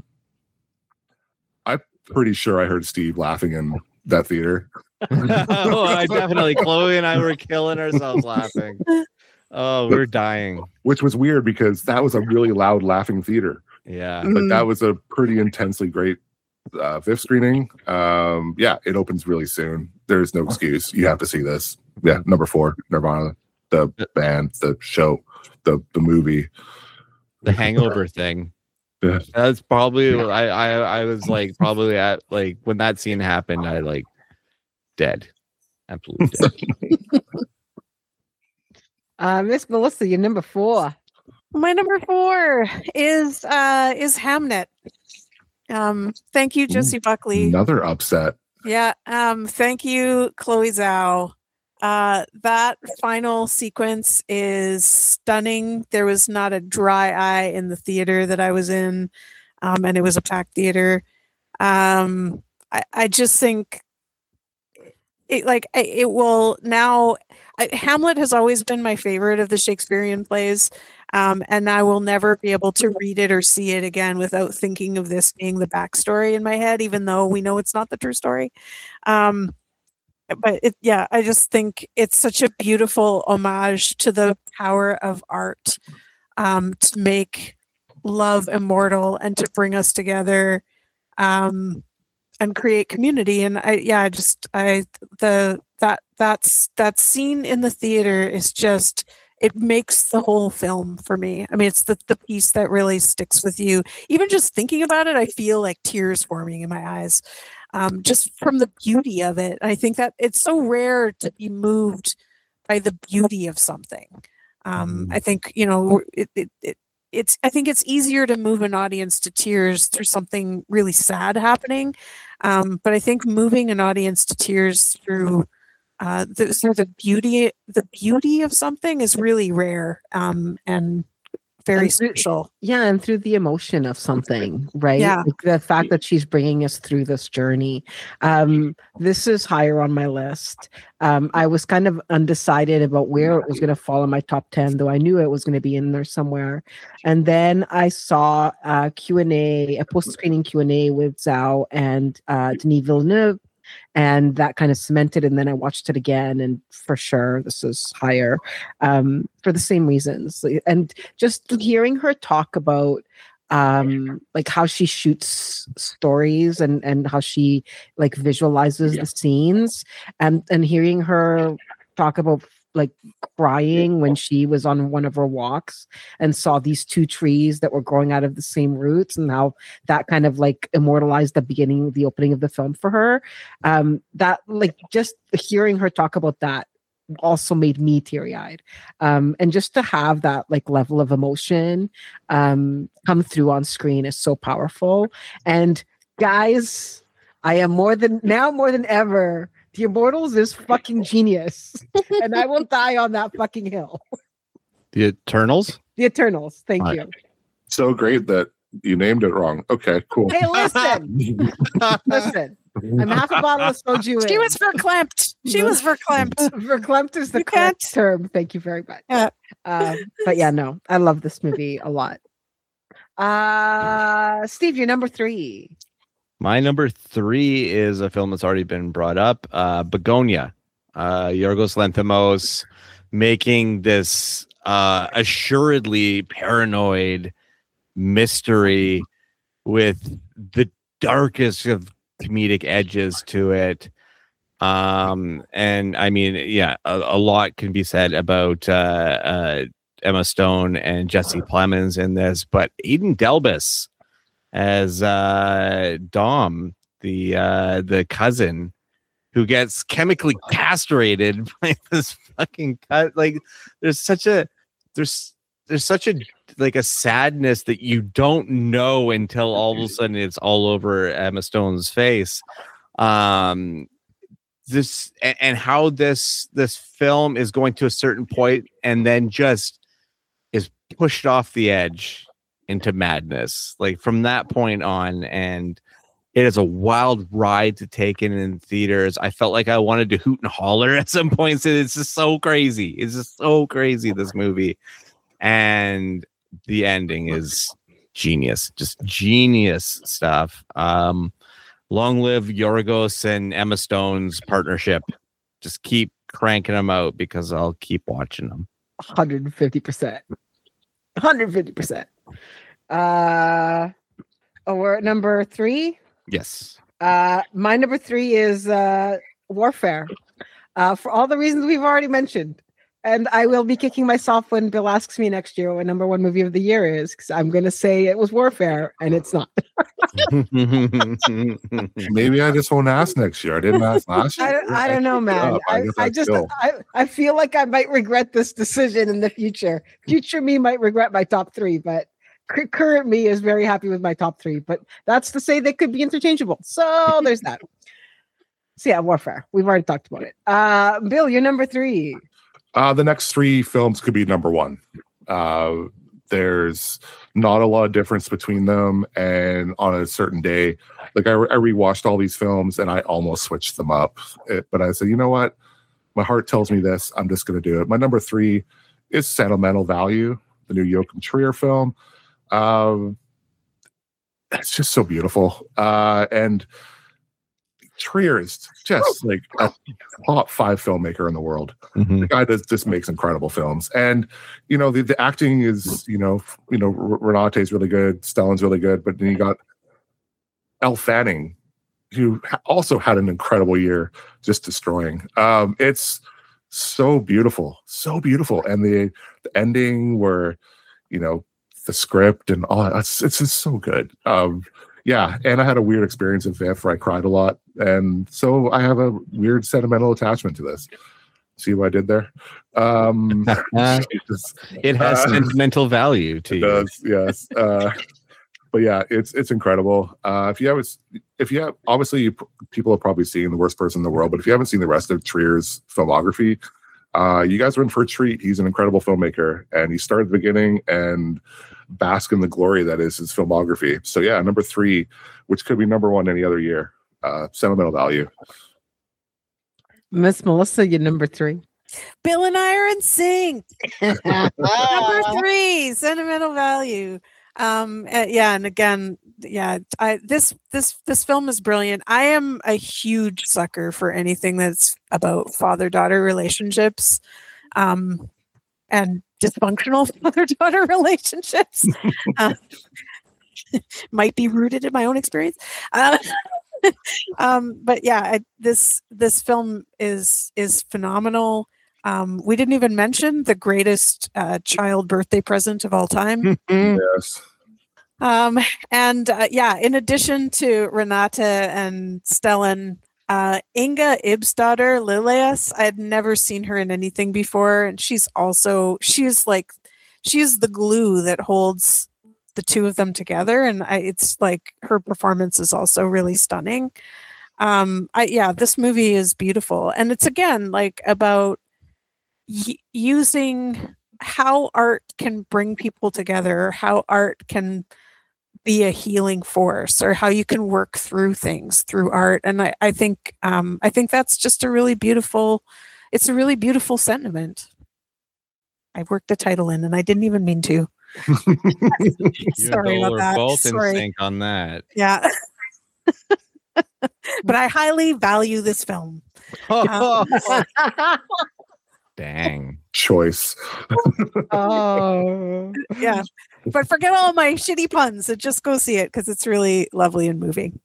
pretty sure I heard Steve laughing in that theater. I definitely. Chloe and I were killing ourselves laughing. Oh, we're dying. Which was weird because that was a really loud laughing theater. Yeah. But that was a pretty intensely great fifth screening. Yeah, it opens really soon. There's no excuse. You have to see this. Yeah, number 4, Nirvana, the band, the show, the movie. The Hangover thing. Yeah. That's probably I was like probably at like when that scene happened, I like dead. Absolutely dead. Miss Melissa, your number 4. My number 4 is Hamnet. Thank you, Josie Buckley. Another upset. Yeah. Thank you, Chloe Zhao. That final sequence is stunning. There was not a dry eye in the theater that I was in, and it was a packed theater. I just think it will now. Hamlet has always been my favorite of the Shakespearean plays. And I will never be able to read it or see it again without thinking of this being the backstory in my head, even though we know it's not the true story. But I just think it's such a beautiful homage to the power of art, to make love immortal and to bring us together, and create community. And that scene in the theater is just, it makes the whole film for me. I mean, it's the piece that really sticks with you. Even just thinking about it, I feel like tears forming in my eyes, just from the beauty of it. I think that it's so rare to be moved by the beauty of something. I think, I think it's easier to move an audience to tears through something really sad happening. But I think moving an audience to tears through the beauty of something is really rare, and very special. Yeah, and through the emotion of something, right? Yeah. Like the fact that she's bringing us through this journey. This is higher on my list. I was kind of undecided about where it was going to fall in my top 10, though I knew it was going to be in there somewhere. And then I saw a post-screening Q&A with Zhao and Denis Villeneuve, and that kind of cemented. And then I watched it again, and for sure this is higher for the same reasons. And just hearing her talk about like how she shoots stories and how she like visualizes the scenes, and hearing her talk about like crying when she was on one of her walks and saw these two trees that were growing out of the same roots, and how that kind of like immortalized the opening of the film for her. That like just hearing her talk about that also made me teary-eyed. And just to have that like level of emotion come through on screen is so powerful. And guys, I am more than ever, The Immortals is fucking genius. And I will die on that fucking hill. The Eternals? The Eternals. Thank you. So great that you named it wrong. Okay, cool. Hey, listen. Listen. I'm half a bottle of soju. She was verklempt. Verklempt is the correct term. Thank you very much. Yeah. But yeah, no, I love this movie a lot. Steve, you're number 3. My number 3 is a film that's already been brought up, Begonia. Yorgos Lanthimos making this assuredly paranoid mystery with the darkest of comedic edges to it. And I mean, yeah, a lot can be said about Emma Stone and Jesse Plemons in this, but Aidan Delbus as Dom, the cousin who gets chemically castrated by this fucking cut. Like there's such a like a sadness that you don't know until all of a sudden it's all over Emma Stone's face. This and how this film is going to a certain point and then just is pushed off the edge into madness, like from that point on, and it is a wild ride to take in theaters. I felt like I wanted to hoot and holler at some points. It's just so crazy. It's just so crazy, this movie. And the ending is genius, just genius stuff. Long live Yorgos and Emma Stone's partnership. Just keep cranking them out because I'll keep watching them. 150%. 150%. We're at number 3. Yes. My number 3 is Warfare. For all the reasons we've already mentioned. And I will be kicking myself when Bill asks me next year what number 1 movie of the year is, because I'm going to say it was Warfare, and it's not. Maybe I just won't ask next year. I didn't ask last year. I don't know, man. I feel like I might regret this decision in the future. Future me might regret my top 3, but current me is very happy with my top 3. But that's to say they could be interchangeable. So there's that. So yeah, Warfare. We've already talked about it. Bill, you're number 3. The next 3 films could be number 1. There's not a lot of difference between them, and on a certain day, like I rewatched all these films and I almost switched them up. But I said, you know what? My heart tells me this. I'm just going to do it. My number 3 is Sentimental Value, the new Joachim Trier film. It's just so beautiful. And Trier is just like a top 5 filmmaker in the world. Mm-hmm. The guy just makes incredible films, and the acting is Renate is really good, Stellan's really good, but then you got Elle Fanning, who also had an incredible year, just destroying. It's so beautiful, and the ending where the script and all it's just so good. Yeah, and I had a weird experience in VIFF where I cried a lot, and so I have a weird sentimental attachment to this. See what I did there? It has sentimental value to you. It does, yes. But yeah, it's incredible. If you have, obviously people have probably seen The Worst Person in the World, but if you haven't seen the rest of Trier's filmography, You guys are in for a treat. He's an incredible filmmaker, and he started at the beginning and bask in the glory that is his filmography. So yeah, number 3, which could be number 1 any other year. Sentimental Value. Miss Melissa, your number 3. Bill and I are in sync. Number 3, Sentimental Value. And again, this film is brilliant. I am a huge sucker for anything that's about father-daughter relationships, and dysfunctional father-daughter relationships. Might be rooted in my own experience. But yeah, this film is phenomenal. We didn't even mention the greatest child birthday present of all time. Yes. In addition to Renata and Stellan, Inga Ibsdottir Liljas, I had never seen her in anything before, and she's the glue that holds the two of them together, and it's like her performance is also really stunning. This movie is beautiful, and it's again like about using how art can bring people together, how art can be a healing force, or how you can work through things through art. And I think that's just a really beautiful sentiment. I worked the title in and I didn't even mean to. Sorry about that. Both in sync on that. Yeah. But I highly value this film. Dang. Choice. Oh. Yeah. But forget all my shitty puns and just go see it because it's really lovely and moving.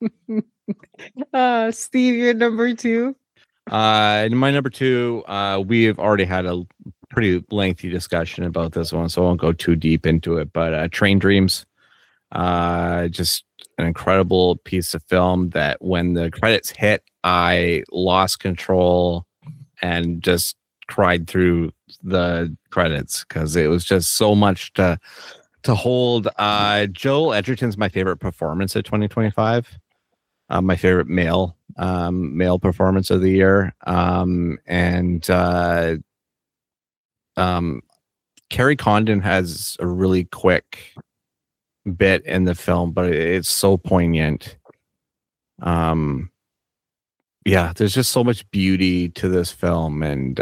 Steve, your number 2? In my number 2, we've already had a pretty lengthy discussion about this one, so I won't go too deep into it. But Train Dreams, just an incredible piece of film that when the credits hit, I lost control and just cried through the credits because it was just so much to hold. Joel Edgerton's my favorite performance of 2025. My favorite male performance of the year. Carrie Condon has a really quick bit in the film, but it's so poignant. There's just so much beauty to this film, and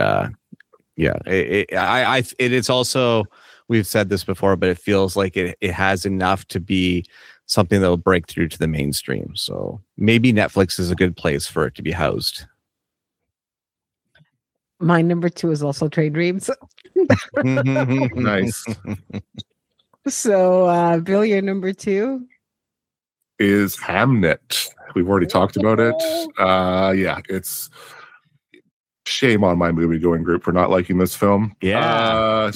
it's also, we've said this before, but it feels like it has enough to be something that will break through to the mainstream. So maybe Netflix is a good place for it to be housed. My number 2 is also Train Dreams. Nice. So, Bill, your number 2 is Hamnet. We've already talked about it. It's shame on my movie going group for not liking this film. You're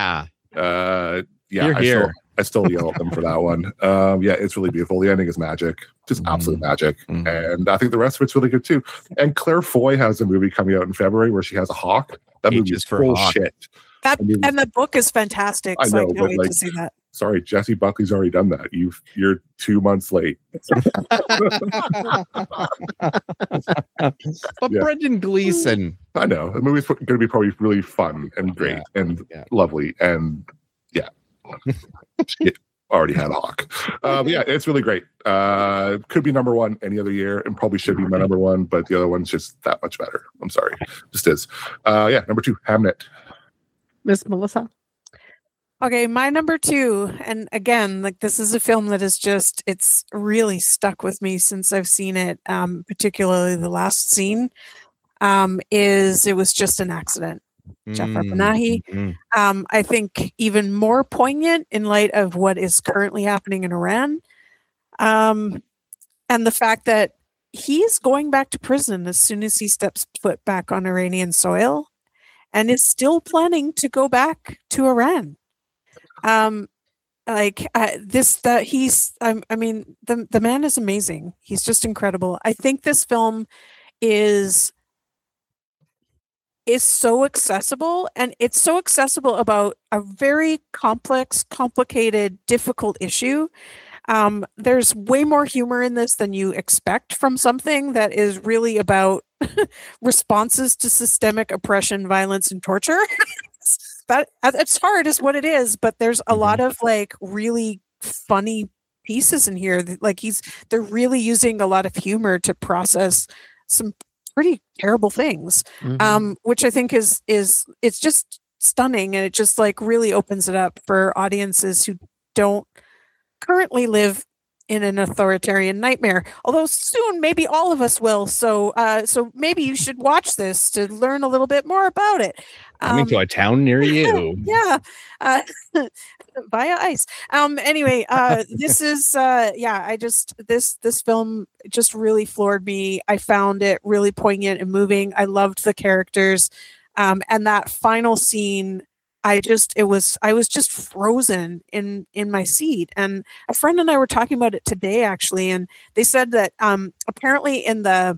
here. I still yell at them for that one. It's really beautiful. The ending is magic, just absolute magic. And I think the rest of it's really good too. And Claire Foy has a movie coming out in February where she has a hawk. That movie is full shit. And the book is fantastic. I know, I can't wait to see that. Sorry, Jesse Buckley's already done that. You're 2 months late. But Brendan Gleeson. I know. The movie's going to be probably really fun and great and lovely. And it already had a hawk. It's really great. Could be number 1 any other year and probably should be my number 1, but the other one's just that much better. I'm sorry. Just is. Number 2, Hamnet. Miss Melissa. Okay, my number 2, and again, like this is a film that is just, it's really stuck with me since I've seen it, particularly the last scene, is It Was Just an Accident. Jafar Panahi. I think even more poignant in light of what is currently happening in Iran. And the fact that he's going back to prison as soon as he steps foot back on Iranian soil and is still planning to go back to Iran. The man is amazing. He's just incredible. I think this film is so accessible, and it's so accessible about a very complex, complicated, difficult issue. There's way more humor in this than you expect from something that is really about responses to systemic oppression, violence, and torture. That it's hard is what it is, but there's a lot of like really funny pieces in here. Like they're really using a lot of humor to process some pretty terrible things, which I think is it's just stunning, and it just like really opens it up for audiences who don't currently live in an authoritarian nightmare. Although soon, maybe all of us will. So maybe you should watch this to learn a little bit more about it. Coming to a town near you. Yeah. Via ice. Anyway, this is this film just really floored me. I found it really poignant and moving. I loved the characters. And that final scene, I was just frozen in my seat. And a friend and I were talking about it today, actually, and they said that apparently in the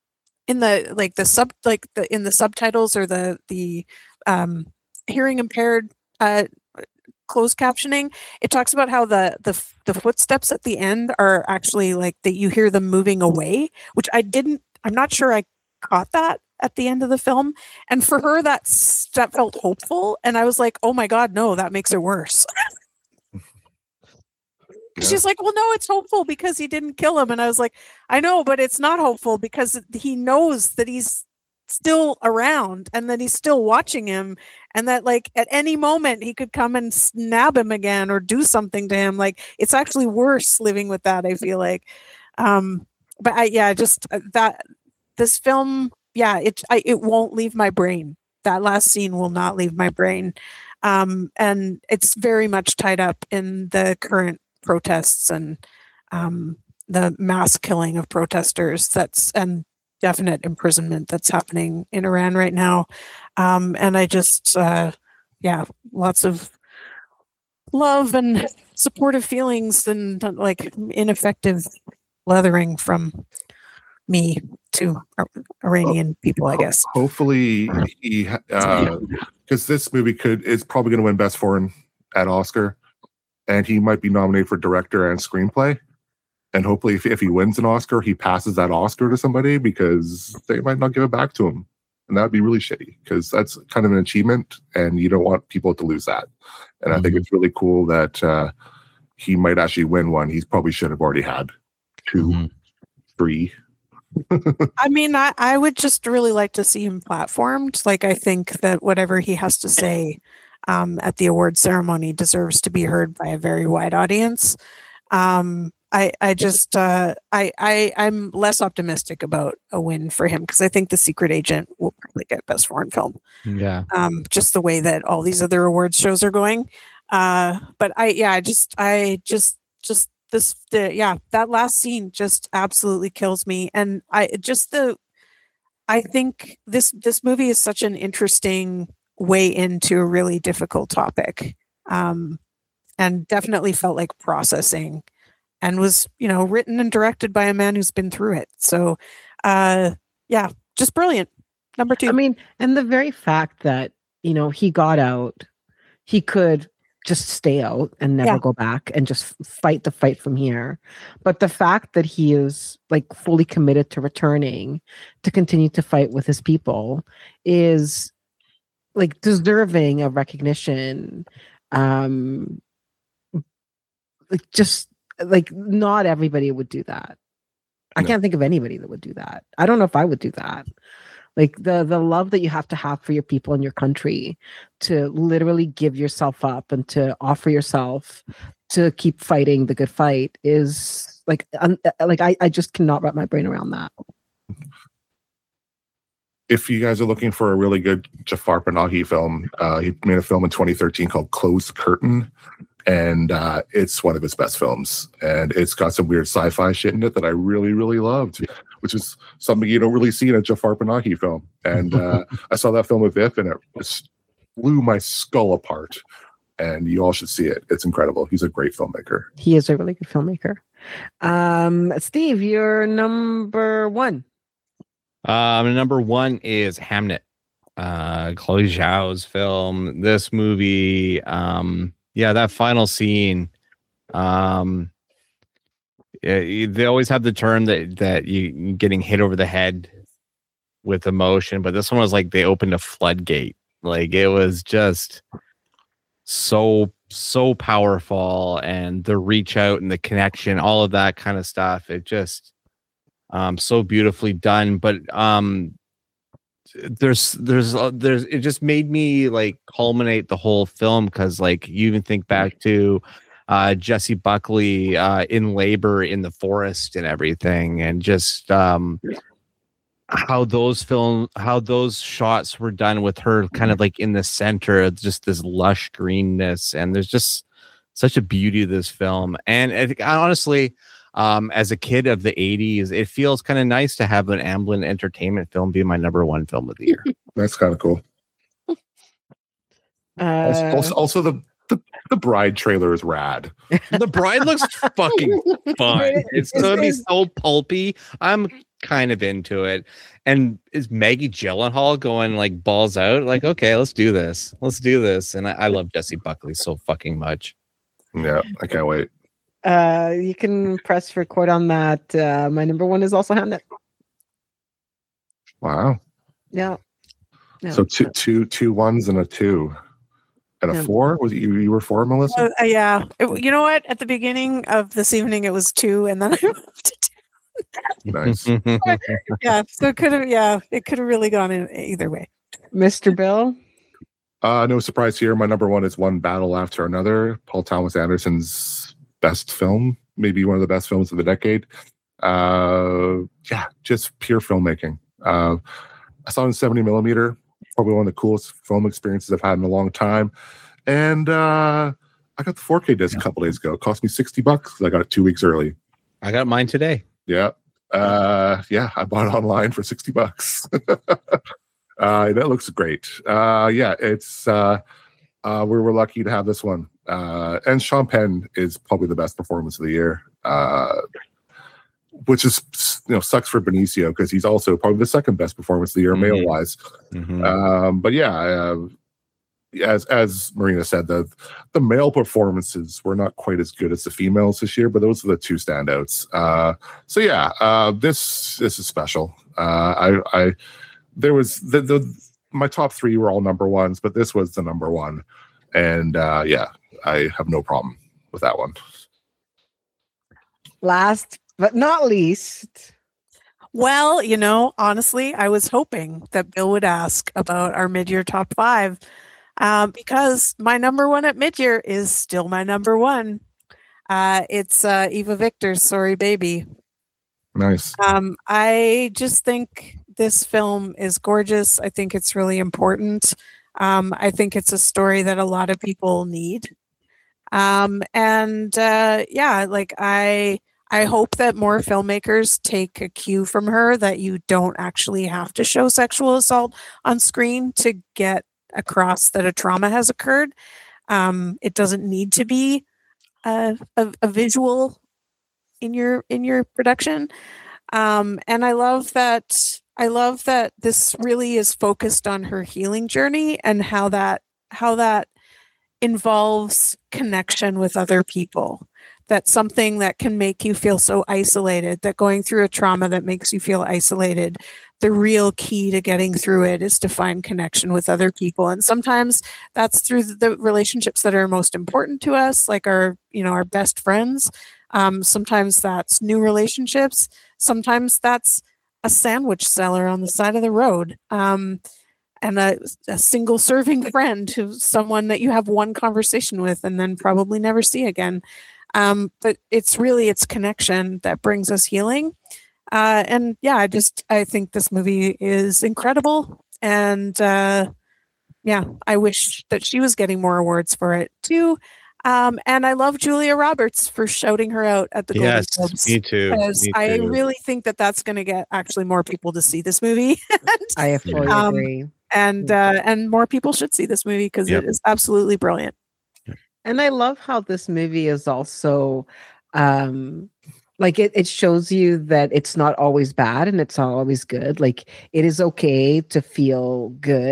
subtitles or the hearing impaired closed captioning, it talks about how the footsteps at the end are actually like that you hear them moving away, which I'm not sure I caught that at the end of the film. And for her, that felt hopeful. And I was like, oh my God, no, that makes it worse. Yeah. She's like, well, no, it's hopeful because he didn't kill him. And I was like, I know, but it's not hopeful because he knows that he's still around and that he's still watching him, and that like at any moment he could come and snap him again or do something to him. Like it's actually worse living with that, I feel like. This film, it won't leave my brain. That last scene will not leave my brain. And it's very much tied up in the current protests and the mass killing of protesters and definite imprisonment that's happening in Iran right now. And I just, lots of love and supportive feelings and like ineffective leathering from me to Iranian people, I guess. Hopefully he, because this movie is probably going to win Best Foreign at Oscar, and he might be nominated for director and screenplay. And hopefully if he wins an Oscar, he passes that Oscar to somebody, because they might not give it back to him. And that'd be really shitty, because that's kind of an achievement and you don't want people to lose that. And I think it's really cool that he might actually win one. He probably should have already had 2, 3. I mean, I would just really like to see him platformed. Like, I think that whatever he has to say at the award ceremony deserves to be heard by a very wide audience. I'm less optimistic about a win for him, because I think The Secret Agent will probably get Best Foreign Film. Yeah. Just the way that all these other awards shows are going. But that last scene just absolutely kills me. And I think this movie is such an interesting way into a really difficult topic. And definitely felt like processing, and was, written and directed by a man who's been through it. So, just brilliant. Number 2. I mean, and the very fact that, he got out, he could just stay out and never go back and just fight the fight from here. But the fact that he is like fully committed to returning to continue to fight with his people is like deserving of recognition. Like not everybody would do that. I can't think of anybody that would do that. I don't know if I would do that. Like the love that you have to have for your people and your country to literally give yourself up and to offer yourself to keep fighting the good fight is like I just cannot wrap my brain around that. If you guys are looking for a really good Jafar Panahi film, he made a film in 2013 called Closed Curtain. And it's one of his best films. And it's got some weird sci-fi shit in it that I really, really loved, which is something you don't really see in a Jafar Panahi film. And I saw that film with Viv, and it just blew my skull apart. And you all should see it. It's incredible. He's a great filmmaker. He is a really good filmmaker. Steve, you're number 1. Number 1 is Hamnet. Chloe Zhao's film. This movie... that final scene. They always have the term that you getting hit over the head with emotion, but this one was like they opened a floodgate. Like it was just so powerful, and the reach out and the connection, all of that kind of stuff. It just so beautifully done. But there's it just made me like culminate the whole film, because like you even think back to Jessie Buckley in labor in the forest and everything, and just how those shots were done with her kind of like in the center of just this lush greenness, and there's just such a beauty of this film. And I think, honestly, as a kid of the 80s, it feels kind of nice to have an Amblin Entertainment film be my number one film of the year. That's kind of cool. Also the Bride trailer is rad. The Bride looks fucking fun. It's gonna be so pulpy. I'm kind of into it. And is Maggie Gyllenhaal going like balls out? Like, okay, let's do this. And I love Jessie Buckley so fucking much. Yeah, I can't wait. You can press record on that. My number one is also Hamnet. Wow. Yeah. So two ones and a 2 and a 4. Was you were 4, Melissa? Yeah. You know what? At the beginning of this evening, it was 2, and then I moved to 2. Nice. Yeah. So it could have. Yeah, it could have really gone in either way. Mr. Bill. No surprise here. My number one is One Battle After Another. Paul Thomas Anderson's best film, maybe one of the best films of the decade. Yeah, just pure filmmaking. I saw it in 70 millimeter. Probably one of the coolest film experiences I've had in a long time. And I got the 4K disc a couple days ago. It cost me $60. I got it 2 weeks early. I got mine today. Yeah. I bought it online for $60. That looks great. Yeah, it's we were lucky to have this one. And Sean Penn is probably the best performance of the year. Which is, sucks for Benicio, because he's also probably the second best performance of the year, male wise. Mm-hmm. But yeah, as Marina said, the male performances were not quite as good as the females this year, but those are the two standouts. So yeah, this is special. There was my top 3 were all number ones, but this was the number one, and yeah, I have no problem with that one. Last but not least. Well, honestly, I was hoping that Bill would ask about our mid-year top 5, because my number one at mid-year is still my number one. It's Eva Victor's Sorry Baby. Nice. I just think this film is gorgeous. I think it's really important. I think it's a story that a lot of people need. I hope that more filmmakers take a cue from her, that you don't actually have to show sexual assault on screen to get across that a trauma has occurred. It doesn't need to be a visual in your production. And I love that this really is focused on her healing journey, and how that involves connection with other people. That's something that can make you feel so isolated, that going through a trauma that makes you feel isolated, the real key to getting through it is to find connection with other people. And sometimes that's through the relationships that are most important to us, like our best friends. Sometimes that's new relationships. Sometimes that's a sandwich seller on the side of the road. And a single serving friend, who's someone that you have one conversation with and then probably never see again. But it's connection that brings us healing. And yeah, I think this movie is incredible. And yeah, I wish that she was getting more awards for it too. And I love Julia Roberts for shouting her out at the Golden Globes. Me too. I really think that that's going to get actually more people to see this movie. I fully agree. And more people should see this movie, because it is absolutely brilliant. And I love how this movie is also like it shows you that it's not always bad and it's not always good. Like, it is okay to feel good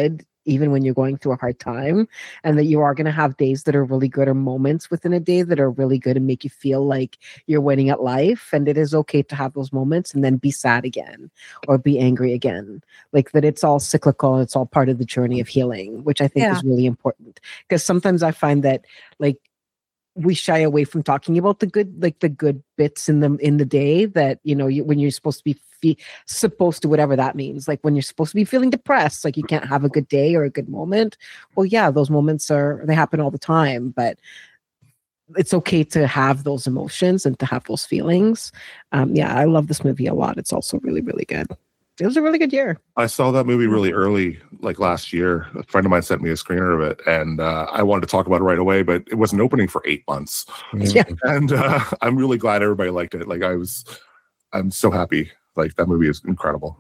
even when you're going through a hard time, and that you are going to have days that are really good or moments within a day that are really good and make you feel like you're winning at life. And it is okay to have those moments and then be sad again or be angry again. Like that it's all cyclical and it's all part of the journey of healing, which I think is really important. Because sometimes I find that like we shy away from talking about the good bits in the day that, you know, when you're supposed to be supposed to, whatever that means, like when you're supposed to be feeling depressed, like you can't have a good day or a good moment. Well, yeah, those moments they happen all the time, but it's okay to have those emotions and to have those feelings. I love this movie a lot. It's also really, really good. It was a really good year. I saw that movie really early, like last year. A friend of mine sent me a screener of it, and I wanted to talk about it right away, but it wasn't opening for 8 months. Yeah. And I'm really glad everybody liked it. Like I'm so happy. Like that movie is incredible.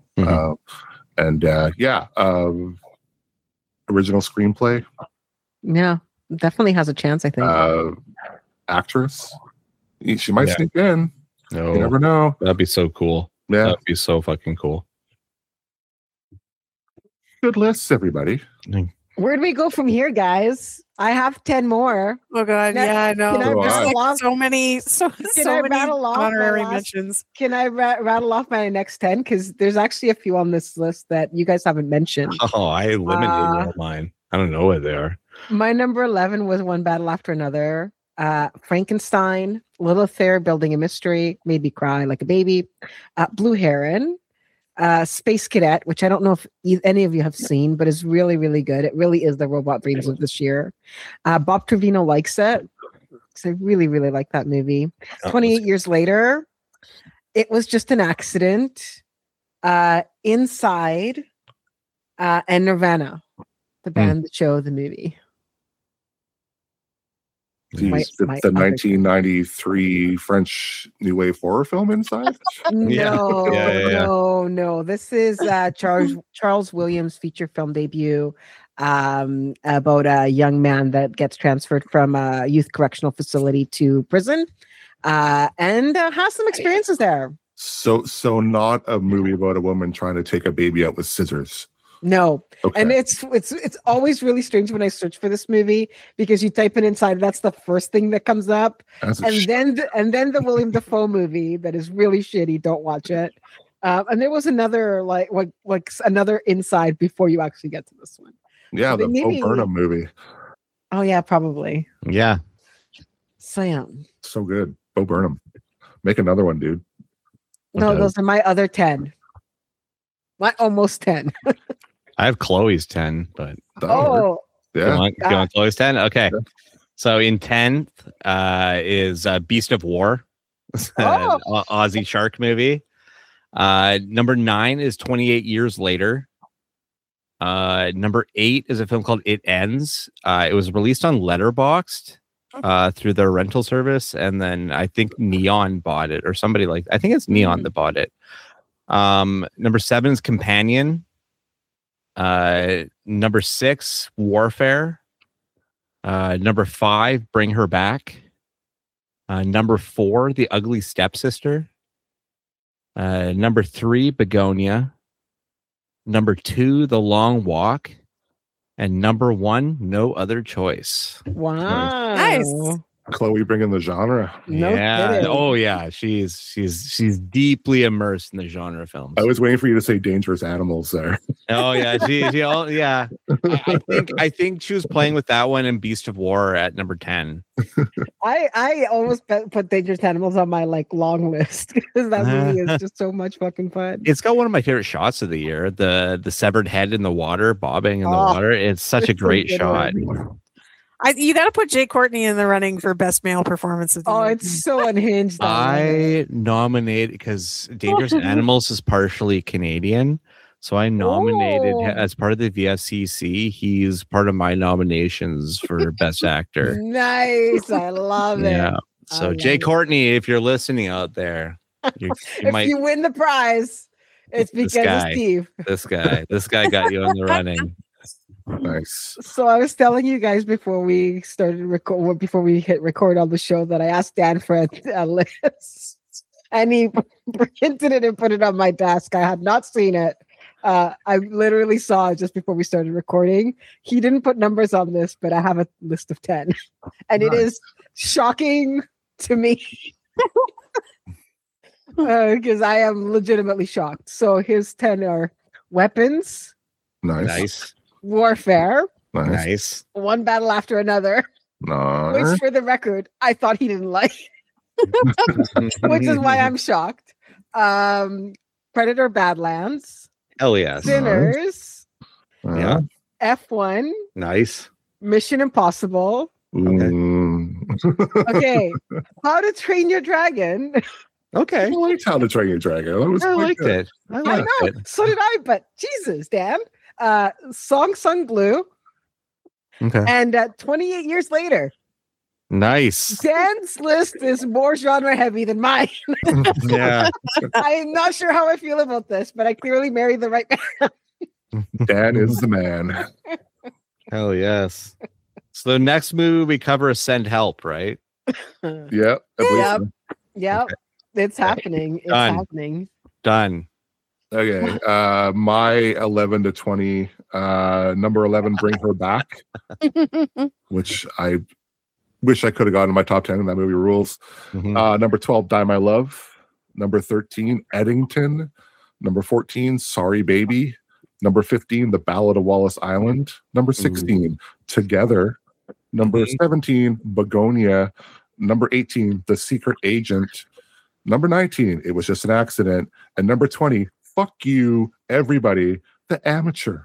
Original screenplay. Yeah, definitely has a chance, I think. Actress. She might sneak in. No, you never know. That'd be so cool. Yeah. That'd be so fucking cool. Good lists, everybody. Where do we go from here, guys? I have 10 more. Oh God, I know. There's so many honorary mentions. Can I rattle off my next 10? Because there's actually a few on this list that you guys haven't mentioned. Oh, I eliminated mine. I don't know what they are. My number 11 was One Battle After Another. Frankenstein, Lilith Fair, Building a Mystery, Made Me Cry Like a Baby, Blue Heron, Space Cadet, which I don't know if any of you have seen, but is really, really good. It really is the robot dreams of this year. Bob Trevino likes it, because I really, really like that movie. 28 years later, It Was Just an Accident, Inside, and Nirvana, the band that chose the movie. The 1993 French New Wave horror film Inside? No. This is Charles Williams' feature film debut about a young man that gets transferred from a youth correctional facility to prison and has some experiences there. So not a movie about a woman trying to take a baby out with scissors. No. Okay. And it's always really strange when I search for this movie, because you type it inside, that's the first thing that comes up. And then the William Dafoe movie that is really shitty, don't watch it. And there was another like another Inside before you actually get to this one. Yeah, so the Bo Burnham movie. Oh yeah, probably. Yeah. So yeah. So good. Bo Burnham. Make another one, dude. No, those are my other 10. My almost 10. I have Chloe's 10, but yeah. You want Chloe's 10? Okay. So in 10th is Beast of War, Aussie shark movie. Number 9 is 28 Years Later. Number 8 is a film called It Ends. It was released on Letterboxd through their rental service, and then I think Neon bought it, or somebody I think it's Neon that bought it. Number 7 is Companion. Number 6, Warfare. Number 5, Bring Her Back. Number 4, The Ugly Stepsister. Number 3, Begonia. Number 2, The Long Walk. And number 1, No Other Choice. Wow. Nice. Chloe bringing the genre. Kidding. Oh yeah, she's deeply immersed in the genre of films. I was waiting for you to say Dangerous Animals there. Oh yeah, yeah. I think she was playing with that one and Beast of War at number 10. I almost put Dangerous Animals on my long list, because that movie is just so much fucking fun. It's got one of my favorite shots of the year, the severed head in the water, bobbing in the water. It's such a great shot. You got to put Jay Courtney in the running for best male performance of the year. It's so unhinged. I nominated, because Dangerous Animals is partially Canadian, so I nominated as part of the VSCC. He's part of my nominations for best actor. Nice, I love it. Yeah. So Jay Courtney, if you're listening out there, you you win the prize, it's because of Steve. This guy got you in the running. Nice. So I was telling you guys before we started before we hit record on the show, that I asked Dan for a list, and he printed it and put it on my desk. I had not seen it. I literally saw just before we started recording. He didn't put numbers on this, but I have a list of 10, and It is shocking to me because I am legitimately shocked. So his 10 are weapons, nice, warfare, nice, one battle after another. Which, for the record, I thought he didn't like, which is why I'm shocked. Predator Badlands. Hell yes. Sinners. Yeah. F1. Nice. Mission Impossible. Okay. How to Train Your Dragon. Okay. I liked How to Train Your Dragon. I liked it. I know. It. So did I, but Jesus, Dan. Song Sung Blue. Okay. And 28 years later. Nice. Dan's list is more genre heavy than mine. Yeah. I'm not sure how I feel about this, but I clearly married the right man. Dan is the man. Hell yes. So the next movie we cover is Send Help, right? Yep. Yep. Okay. It's Okay. happening. It's Done. happening. Done. Okay. My 11 to 20. Number 11, Bring Her Back, which I wish I could have gotten in my top 10, and that movie rules. Number 12, Die My Love. Number 13, Eddington. Number 14, Sorry Baby. Number 15, The Ballad of Wallace Island. Number 16, Together. Number 17, Begonia. Number 18, The Secret Agent. Number 19, It Was Just an Accident. And number 20, Fuck You, Everybody, The Amateur.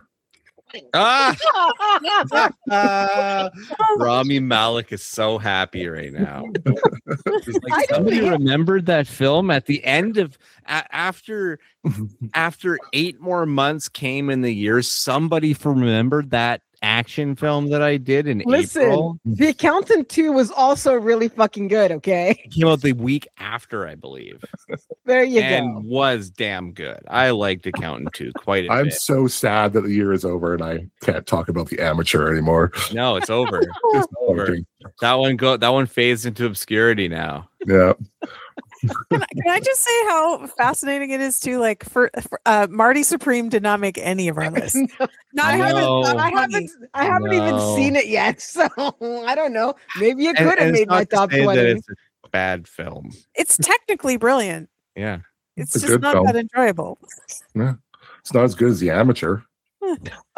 Rami Malek is so happy right now. Like somebody remembered that film at the end of after 8 more months came in the year. Somebody remembered that action film that I did in April. The Accountant 2 was also really fucking good. Okay, it came out the week after, I believe. There you and go. Was damn good. I liked Accountant 2 quite a bit. I'm so sad that the year is over and I can't talk about The Amateur anymore. No, it's over. It's over. That one fades into obscurity now. Yeah. Can I just say how fascinating it is too? Like for Marty Supreme did not make any of our lists. I haven't even seen it yet, so I don't know. Maybe it could have made my top 20. It's a bad film. It's technically brilliant. Yeah, it's just not film. That enjoyable. Yeah, it's not as good as The Amateur. You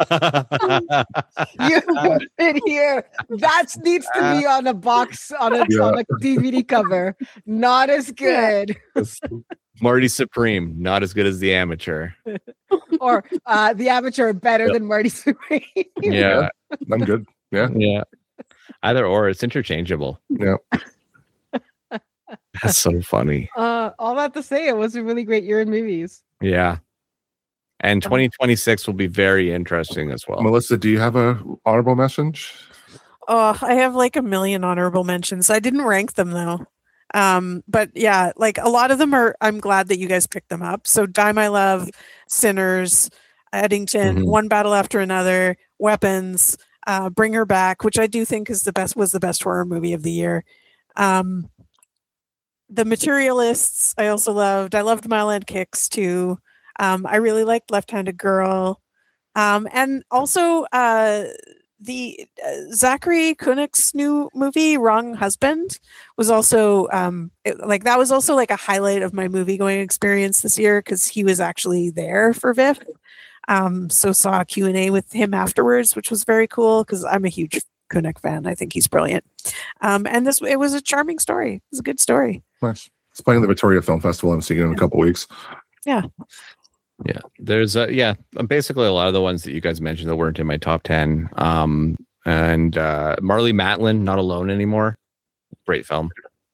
put it here. That needs to be on a box on a DVD cover. Not as good. Marty Supreme, not as good as The Amateur. Or The Amateur better than Marty Supreme. Yeah, I'm good. Yeah. Either or, it's interchangeable. Yeah. That's so funny. All that to say, it was a really great year in movies. Yeah. And 2026 will be very interesting as well. Melissa, do you have a honorable message? Oh, I have like a million honorable mentions. I didn't rank them though. But yeah, like a lot of them I'm glad that you guys picked them up. So Die My Love, Sinners, Eddington, One Battle After Another, Weapons, Bring Her Back, which I do think was the best horror movie of the year. The Materialists, I also loved. I loved Mile End Kicks too. I really liked Left-Handed Girl. And also the Zachary Kunuk's new movie, Wrong Husband, was also that was also like a highlight of my movie going experience this year because he was actually there for VIF. So saw a Q&A with him afterwards, which was very cool because I'm a huge Kunuk fan. I think he's brilliant. And it was a charming story. It was a good story. Nice. It's playing the Victoria Film Festival. I'm seeing it in a couple weeks. Yeah. Yeah, there's basically a lot of the ones that you guys mentioned that weren't in my top 10. And Marlee Matlin, Not Alone Anymore, great film.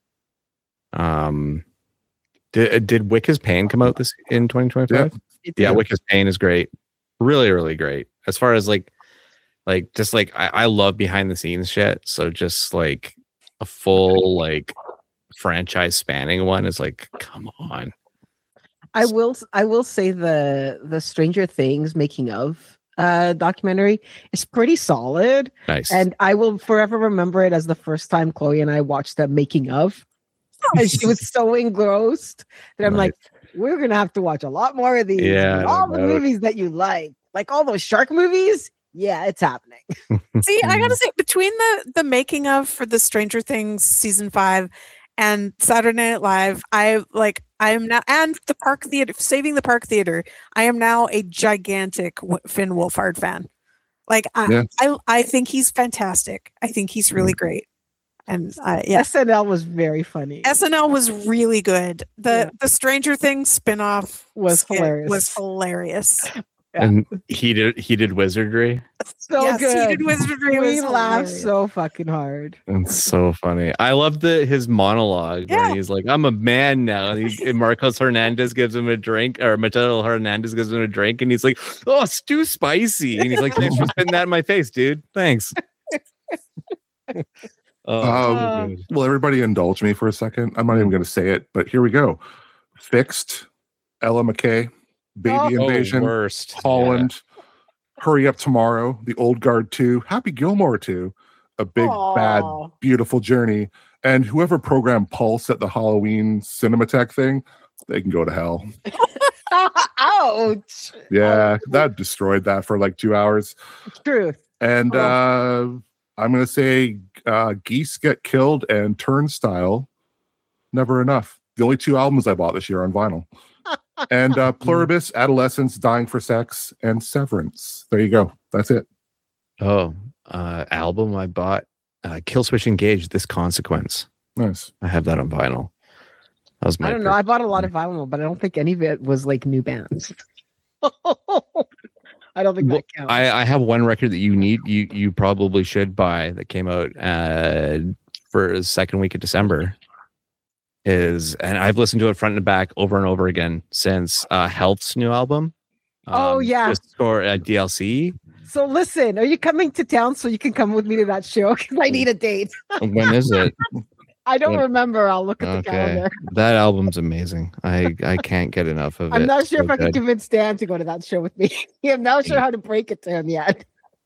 Did Wick Is Pain come out in 2025? Yeah, Wick Is Pain is great, really, really great. As far as I love behind the scenes shit. So just like a full franchise spanning one is like, come on. I will say the Stranger Things making of documentary is pretty solid. Nice. And I will forever remember it as the first time Chloe and I watched the making of. And she was so engrossed that I'm like, we're gonna have to watch a lot more of these. Yeah, all the movies that you like all those shark movies. Yeah, it's happening. See, I gotta say, between the making of for the Stranger Things season 5 and Saturday Night Live, I am now, and the Park Theater, Saving the Park Theater, I am now a gigantic Finn Wolfhard fan. Like, I think he's fantastic. I think he's really great. And SNL was very funny. SNL was really good. The Stranger Things spinoff was hilarious. Yeah. And he did Wizardry. So good. He did Wizardry. We laughed so fucking hard. It's so funny. I love his monologue where he's like, "I'm a man now." And Marcos Hernandez gives him a drink, or Mateo Hernandez gives him a drink, and he's like, "Oh, it's too spicy." And he's like, "Thanks for spitting that in my face, dude. Thanks." Well, everybody indulge me for a second. I'm not even going to say it, but here we go. Fixed, Ella McKay, Baby Invasion, worst. Holland, Hurry Up Tomorrow, The Old Guard 2, Happy Gilmore 2, A Big Bad Beautiful Journey, and whoever programmed Pulse at the Halloween Cinematheque thing, they can go to hell. Ouch. Yeah, that destroyed that for like 2 hours. Truth. And I'm going to say Geese Get Killed and Turnstile, Never Enough. The only 2 albums I bought this year on vinyl. And Pluribus, Adolescence, Dying for Sex, and Severance. There you go. That's it. Album I bought, Killswitch Engage, This Consequence. Nice. I have that on vinyl. That was I don't know. I bought a lot of vinyl, but I don't think any of it was like new bands. I don't think that counts. I have one record that you probably should buy that came out for the second week of December. And I've listened to it front and back over and over again since Health's new album. Just for DLC. So listen, are you coming to town so you can come with me to that show? Because I need a date. When is it? I don't remember. I'll look at the calendar. That album's amazing. I can't get enough of it. I'm not sure if I can convince Dan to go to that show with me. I'm not sure how to break it to him yet.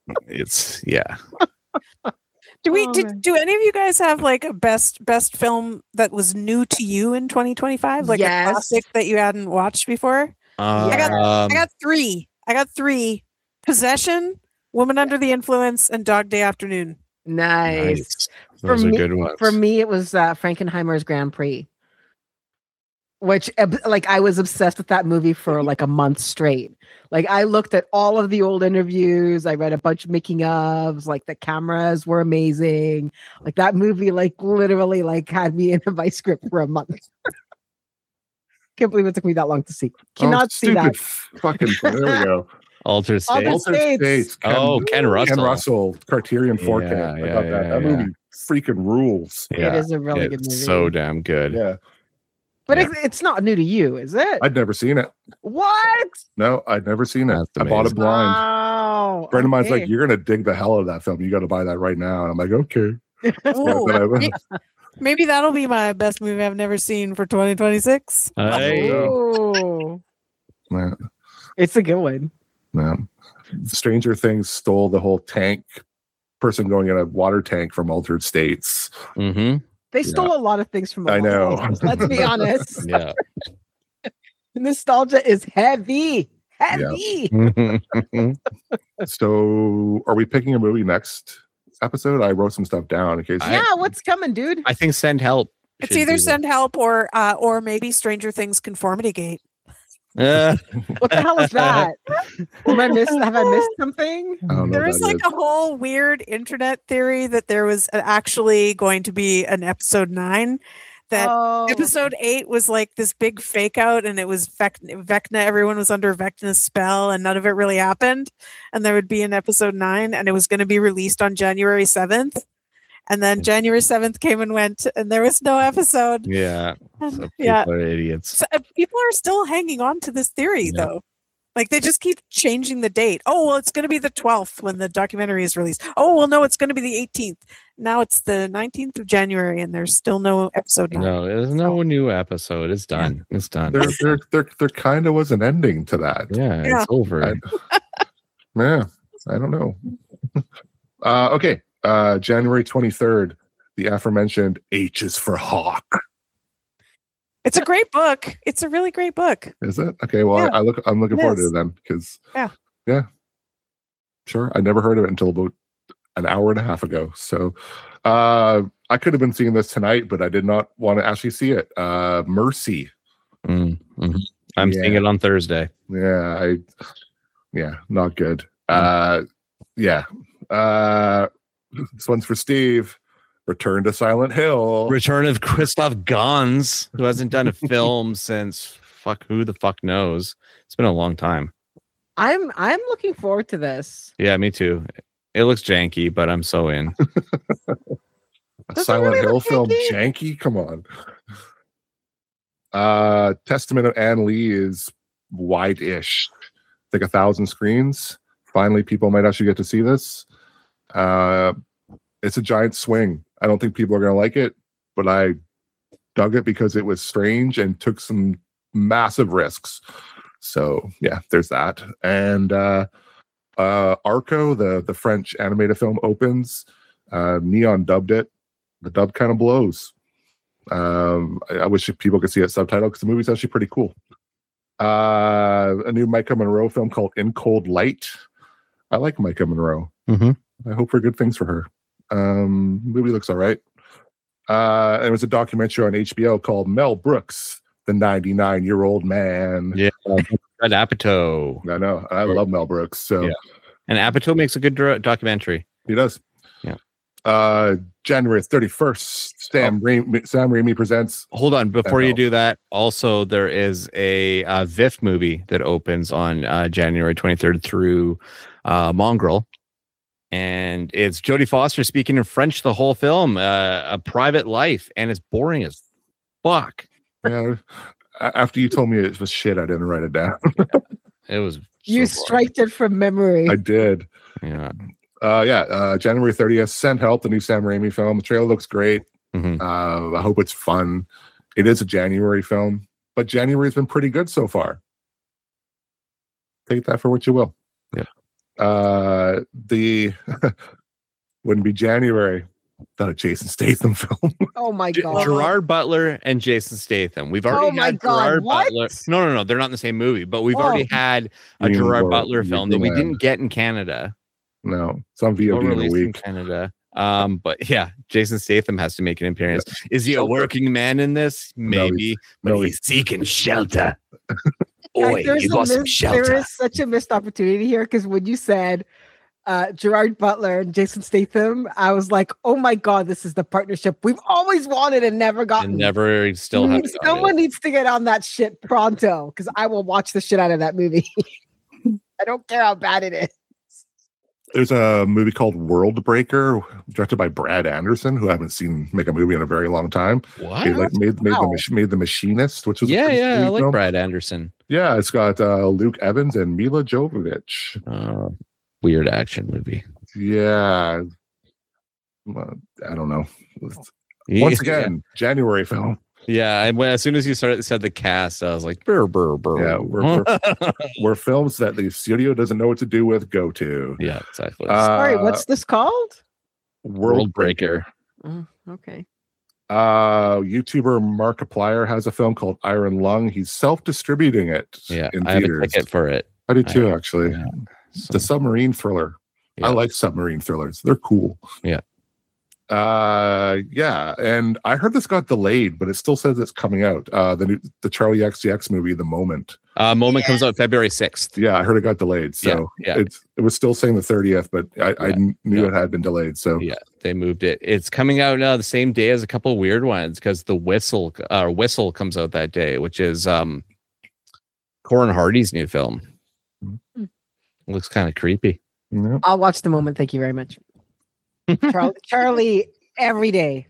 Do any of you guys have like a best film that was new to you in 2025? Like a classic that you hadn't watched before? I got three. Possession, Woman Under the Influence, and Dog Day Afternoon. Nice. Those are good ones. For me, it was Frankenheimer's Grand Prix, which like I was obsessed with that movie for like a month straight. Like I looked at all of the old interviews. I read a bunch of making ofs. Like the cameras were amazing. Like that movie, like literally, like had me in a vice grip for a month. Can't believe it took me that long to see. Cannot see that. Fucking. There we go. Altered States. Ken Russell. Ken Russell, Criterion 4K. I got that. That movie freaking rules. Yeah, it is a really good movie. So damn good. Yeah. But it's not new to you, is it? I'd never seen it. What? No, I'd never seen it. I bought it blind. Wow. A friend of mine's like, "You're gonna dig the hell out of that film. You got to buy that right now." And I'm like, "Okay." Maybe that'll be my best movie I've never seen for 2026. Oh, it's a good one. Man. Stranger Things stole the whole tank person going in a water tank from Altered States. Mm-hmm. They stole a lot of things from. I know. Let's be honest. Yeah. Nostalgia is heavy. Yeah. So, are we picking a movie next episode? I wrote some stuff down in case. What's coming, dude? I think Send Help. It's either Send Help or maybe Stranger Things Conformity Gate. What the hell is that? Have I missed something? There is like a whole weird internet theory that there was actually going to be an episode 9. That episode 8 was like this big fake out, and it was Vecna. Everyone was under Vecna's spell, and none of it really happened. And there would be an episode 9, and it was going to be released on January 7th. And then January 7th came and went, and there was no episode. Yeah. So people are idiots. So, people are still hanging on to this theory, though. Like, they just keep changing the date. Oh, well, it's going to be the 12th when the documentary is released. Oh, well, no, it's going to be the 18th. Now it's the 19th of January, and there's still no episode 9. No, there's no new episode. It's done. It's done. There kind of was an ending to that. Yeah. It's over. I don't know. Okay. January 23rd, the aforementioned H is for Hawk. It's a great book. It's a really great book. Is it? Okay, well, yeah. I'm looking forward to it then, because yeah. Sure. I never heard of it until about an hour and a half ago. So I could have been seeing this tonight, but I did not want to actually see it. Mercy. Mm-hmm. I'm seeing it on Thursday. Yeah, not good. This one's for Steve. Return to Silent Hill. Return of Christoph Gans, who hasn't done a film since who the fuck knows. It's been a long time. I'm looking forward to this. Yeah, me too. It looks janky, but I'm so in. A Silent Hill film janky? Come on. Testament of Ann Lee is wide-ish. I think 1,000 screens. Finally, people might actually get to see this. It's a giant swing. I don't think people are going to like it, but I dug it because it was strange and took some massive risks. So yeah, there's that. And Arco, the French animated film, opens. Neon dubbed it. The dub kind of blows. I wish people could see it subtitled because the movie's actually pretty cool. A new Micah Monroe film called In Cold Light. I like Micah Monroe. Mm-hmm. I hope for good things for her. Movie looks all right. And there was a documentary on HBO called Mel Brooks, the 99-year-old man. Yeah, Fred Apatow. I know. I love Mel Brooks. So, yeah. And Apatow makes a good documentary. He does. Yeah. January 31st, Sam Raimi presents. Hold on, before you do that, also there is a VIFF movie that opens on January 23rd through Mongrel. And it's Jodie Foster speaking in French the whole film, a private life, and it's boring as fuck. Yeah, after you told me it was shit, I didn't write it down. It was. You striked it from memory. I did. Yeah. January 30th, Send Help, the new Sam Raimi film. The trailer looks great. Mm-hmm. I hope it's fun. It is a January film, but January's been pretty good so far. Take that for what you will. Yeah. Wouldn't be January without a Jason Statham film. Oh my god. Gerard Butler and Jason Statham. We've already had Gerard Butler. No, they're not in the same movie, but we've already had a Gerard Butler film that we didn't get in Canada. No, it's on VOD in a week. In Canada. But yeah, Jason Statham has to make an appearance. Yeah. Is he a working man in this? Maybe, but he's seeking shelter. Oi, you got some shelter. There is such a missed opportunity here because when you said Gerard Butler and Jason Statham, I was like, oh my god, this is the partnership we've always wanted and never gotten. And never still have. Someone needs to get on that shit pronto because I will watch the shit out of that movie. I don't care how bad it is. There's a movie called World Breaker, directed by Brad Anderson, who I haven't seen make a movie in a very long time. What? He made The Machinist, which was I like film. Brad Anderson. Yeah, it's got Luke Evans and Mila Jovovich. Weird action movie. Yeah, I don't know. Once again, January film. Yeah, and as soon as you said the cast, I was like, burr, burr, burr. Yeah, we're films that the studio doesn't know what to do with. Go to. Yeah, exactly. Sorry, what's this called? World Breaker. Oh, okay. YouTuber Markiplier has a film called Iron Lung. He's self-distributing it. Yeah, I have a ticket for it. I do too, actually. Yeah, it's a submarine thriller. Yeah. I like submarine thrillers. They're cool. Yeah. And I heard this got delayed, but it still says it's coming out. The Charlie XCX movie, The Moment. Moment comes out February 6th. Yeah, I heard it got delayed. So it was still saying the 30th, but I knew it had been delayed. So yeah, they moved it. It's coming out the same day as a couple of weird ones because the Whistle comes out that day, which is Corin Hardy's new film. Mm-hmm. It looks kind of creepy. Yeah. I'll watch The Moment. Thank you very much. Charlie every day.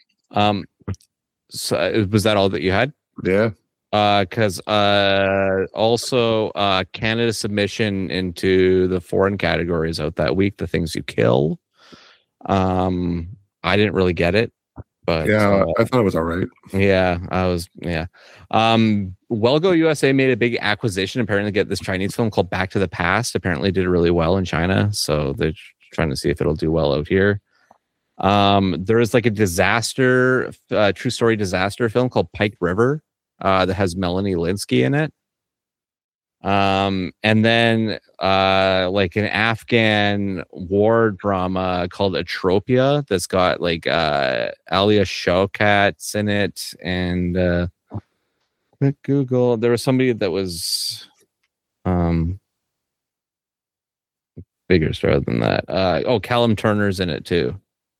So was that all that you had? Yeah. Because also Canada's submission into the foreign categories out that week. The Things You Kill. I didn't really get it, but I thought it was all right. Yeah, I was. Yeah. Wellgo USA made a big acquisition. Apparently, get this Chinese film called Back to the Past. Apparently, did really well in China. So they're trying to see if it'll do well out here. There is like a disaster, true story disaster film called Pike River that has Melanie Linsky in it. And then like an Afghan war drama called Atropia that's got like Alia Shawkat in it, and Google, there was somebody that was bigger star than that. Callum Turner's in it too.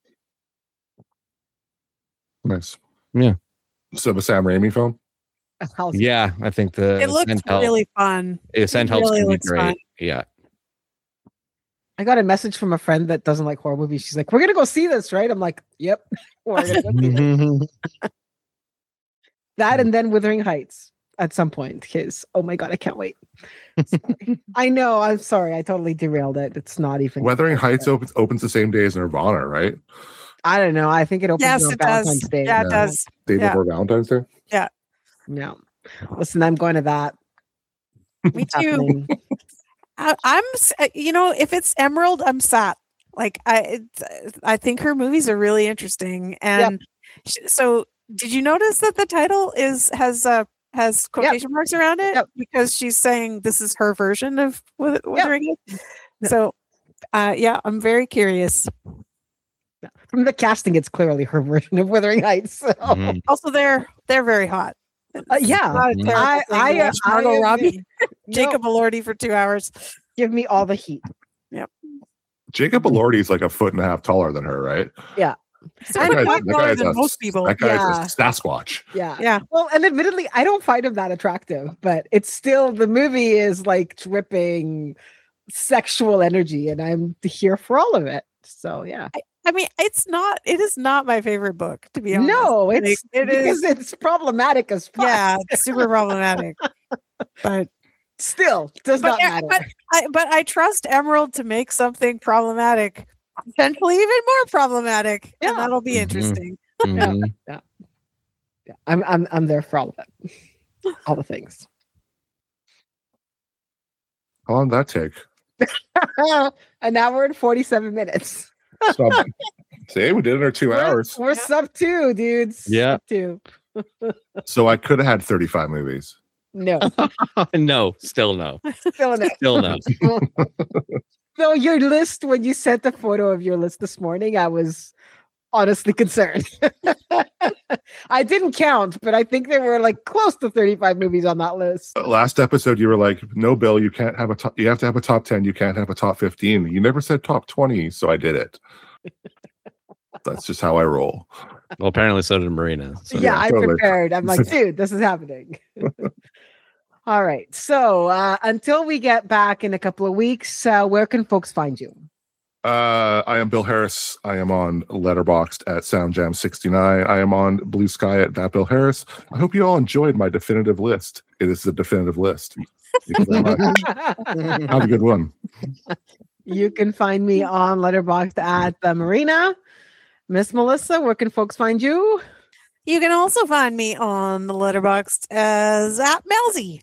Nice. Yeah. So the Sam Raimi film? Yeah, I think it looks really fun. Sandhelm's really gonna be looks great. fun. Yeah. I got a message from a friend that doesn't like horror movies. She's like, "We're gonna go see this, right?" I'm like, "Yep, we're gonna go see this." That and then Wuthering Heights at some point. Because oh my god, I can't wait. I know. I'm sorry. I totally derailed it. It's not even. Wuthering Heights opens the same day as Nirvana, right? I don't know. I think it opens on Valentine's Day. Yeah, it does. Day before Valentine's Day. Yeah. No. Listen, I'm going to that. Me too. I'm, if it's Emerald, I'm sat. Like I think her movies are really interesting. And so, did you notice that the title has quotation marks around it because she's saying this is her version of Wuthering Heights? So, I'm very curious. From the casting, it's clearly her version of Wuthering Heights. So. Mm-hmm. Also, they're very hot. Margot Robbie, Jacob Elordi for 2 hours. Give me all the heat. Yep. Jacob Elordi is like a foot and a half taller than her, right? Yeah. Most people. That guy's a Sasquatch. Yeah. Well, and admittedly, I don't find him that attractive, but it's still, the movie is like dripping sexual energy, and I'm here for all of it. So yeah. I mean, it is not my favorite book, to be honest. No, it's problematic as fuck. Yeah, it's super problematic. But still, does not matter. But I trust Emerald to make something problematic, potentially even more problematic. Yeah. And that'll be interesting. Mm-hmm. Yeah. I'm there for all of it. All the things. How long did that take? An hour and 47 minutes. See, we did it in 2 hours. We're sub 2, dudes. Yeah. Sub 2. So I could have had 35 movies. No. No, still no. Still no. Still no. So your list, when you sent the photo of your list this morning, I was honestly concerned. I didn't count, but I think there were like close to 35 movies on that list. Last episode, you were like, "No, Bill, you can't have you have to have a top 10. You can't have a top 15." You never said top 20, so I did it. That's just how I roll. Well, apparently so did Marina. So. Yeah, I prepared. I'm like, dude, this is happening. All right. So until we get back in a couple of weeks, where can folks find you? I am Bill Harris. I am on Letterboxd at SoundJam69. I am on Blue Sky at That Bill Harris. I hope you all enjoyed my definitive list. It is the definitive list. Have a good one. You can find me on Letterboxd at The Marina. Miss Melissa, where can folks find you? You can also find me on the Letterboxd as @Melzy.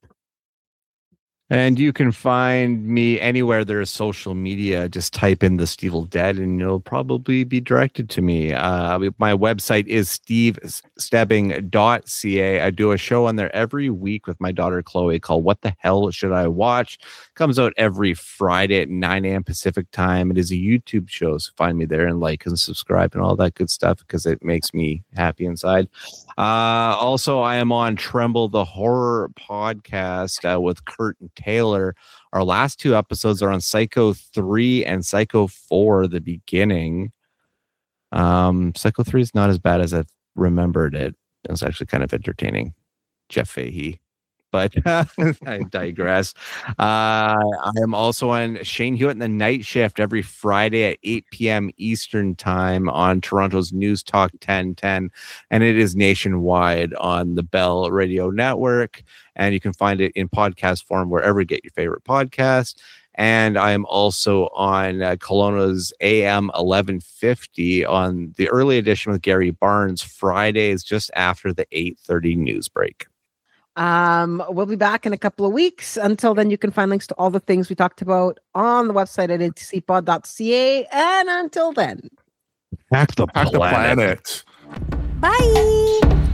And you can find me anywhere there's social media. Just type in The Stevel Dead and you'll probably be directed to me. My website is stevestebbing.ca. I do a show on there every week with my daughter Chloe called What the Hell Should I Watch? Comes out every Friday at 9 a.m. Pacific time. It is a YouTube show, so find me there and like and subscribe and all that good stuff because it makes me happy inside. Also, I am on Tremble the Horror podcast with Kurt and Taylor. Our last 2 episodes are on Psycho 3 and Psycho 4, the beginning. Psycho 3 is not as bad as I remembered it. It was actually kind of entertaining. Jeff Fahey. But I digress. I am also on Shane Hewitt in the Night Shift every Friday at 8 p.m. Eastern Time on Toronto's News Talk 1010. And it is nationwide on the Bell Radio Network. And you can find it in podcast form wherever you get your favorite podcast. And I am also on Kelowna's AM 1150 on the early edition with Gary Barnes, Fridays just after the 8:30 news break. We'll be back in a couple of weeks. Until then, you can find links to all the things we talked about on the website at atcpod.ca. And until then, Hack the planet. Bye.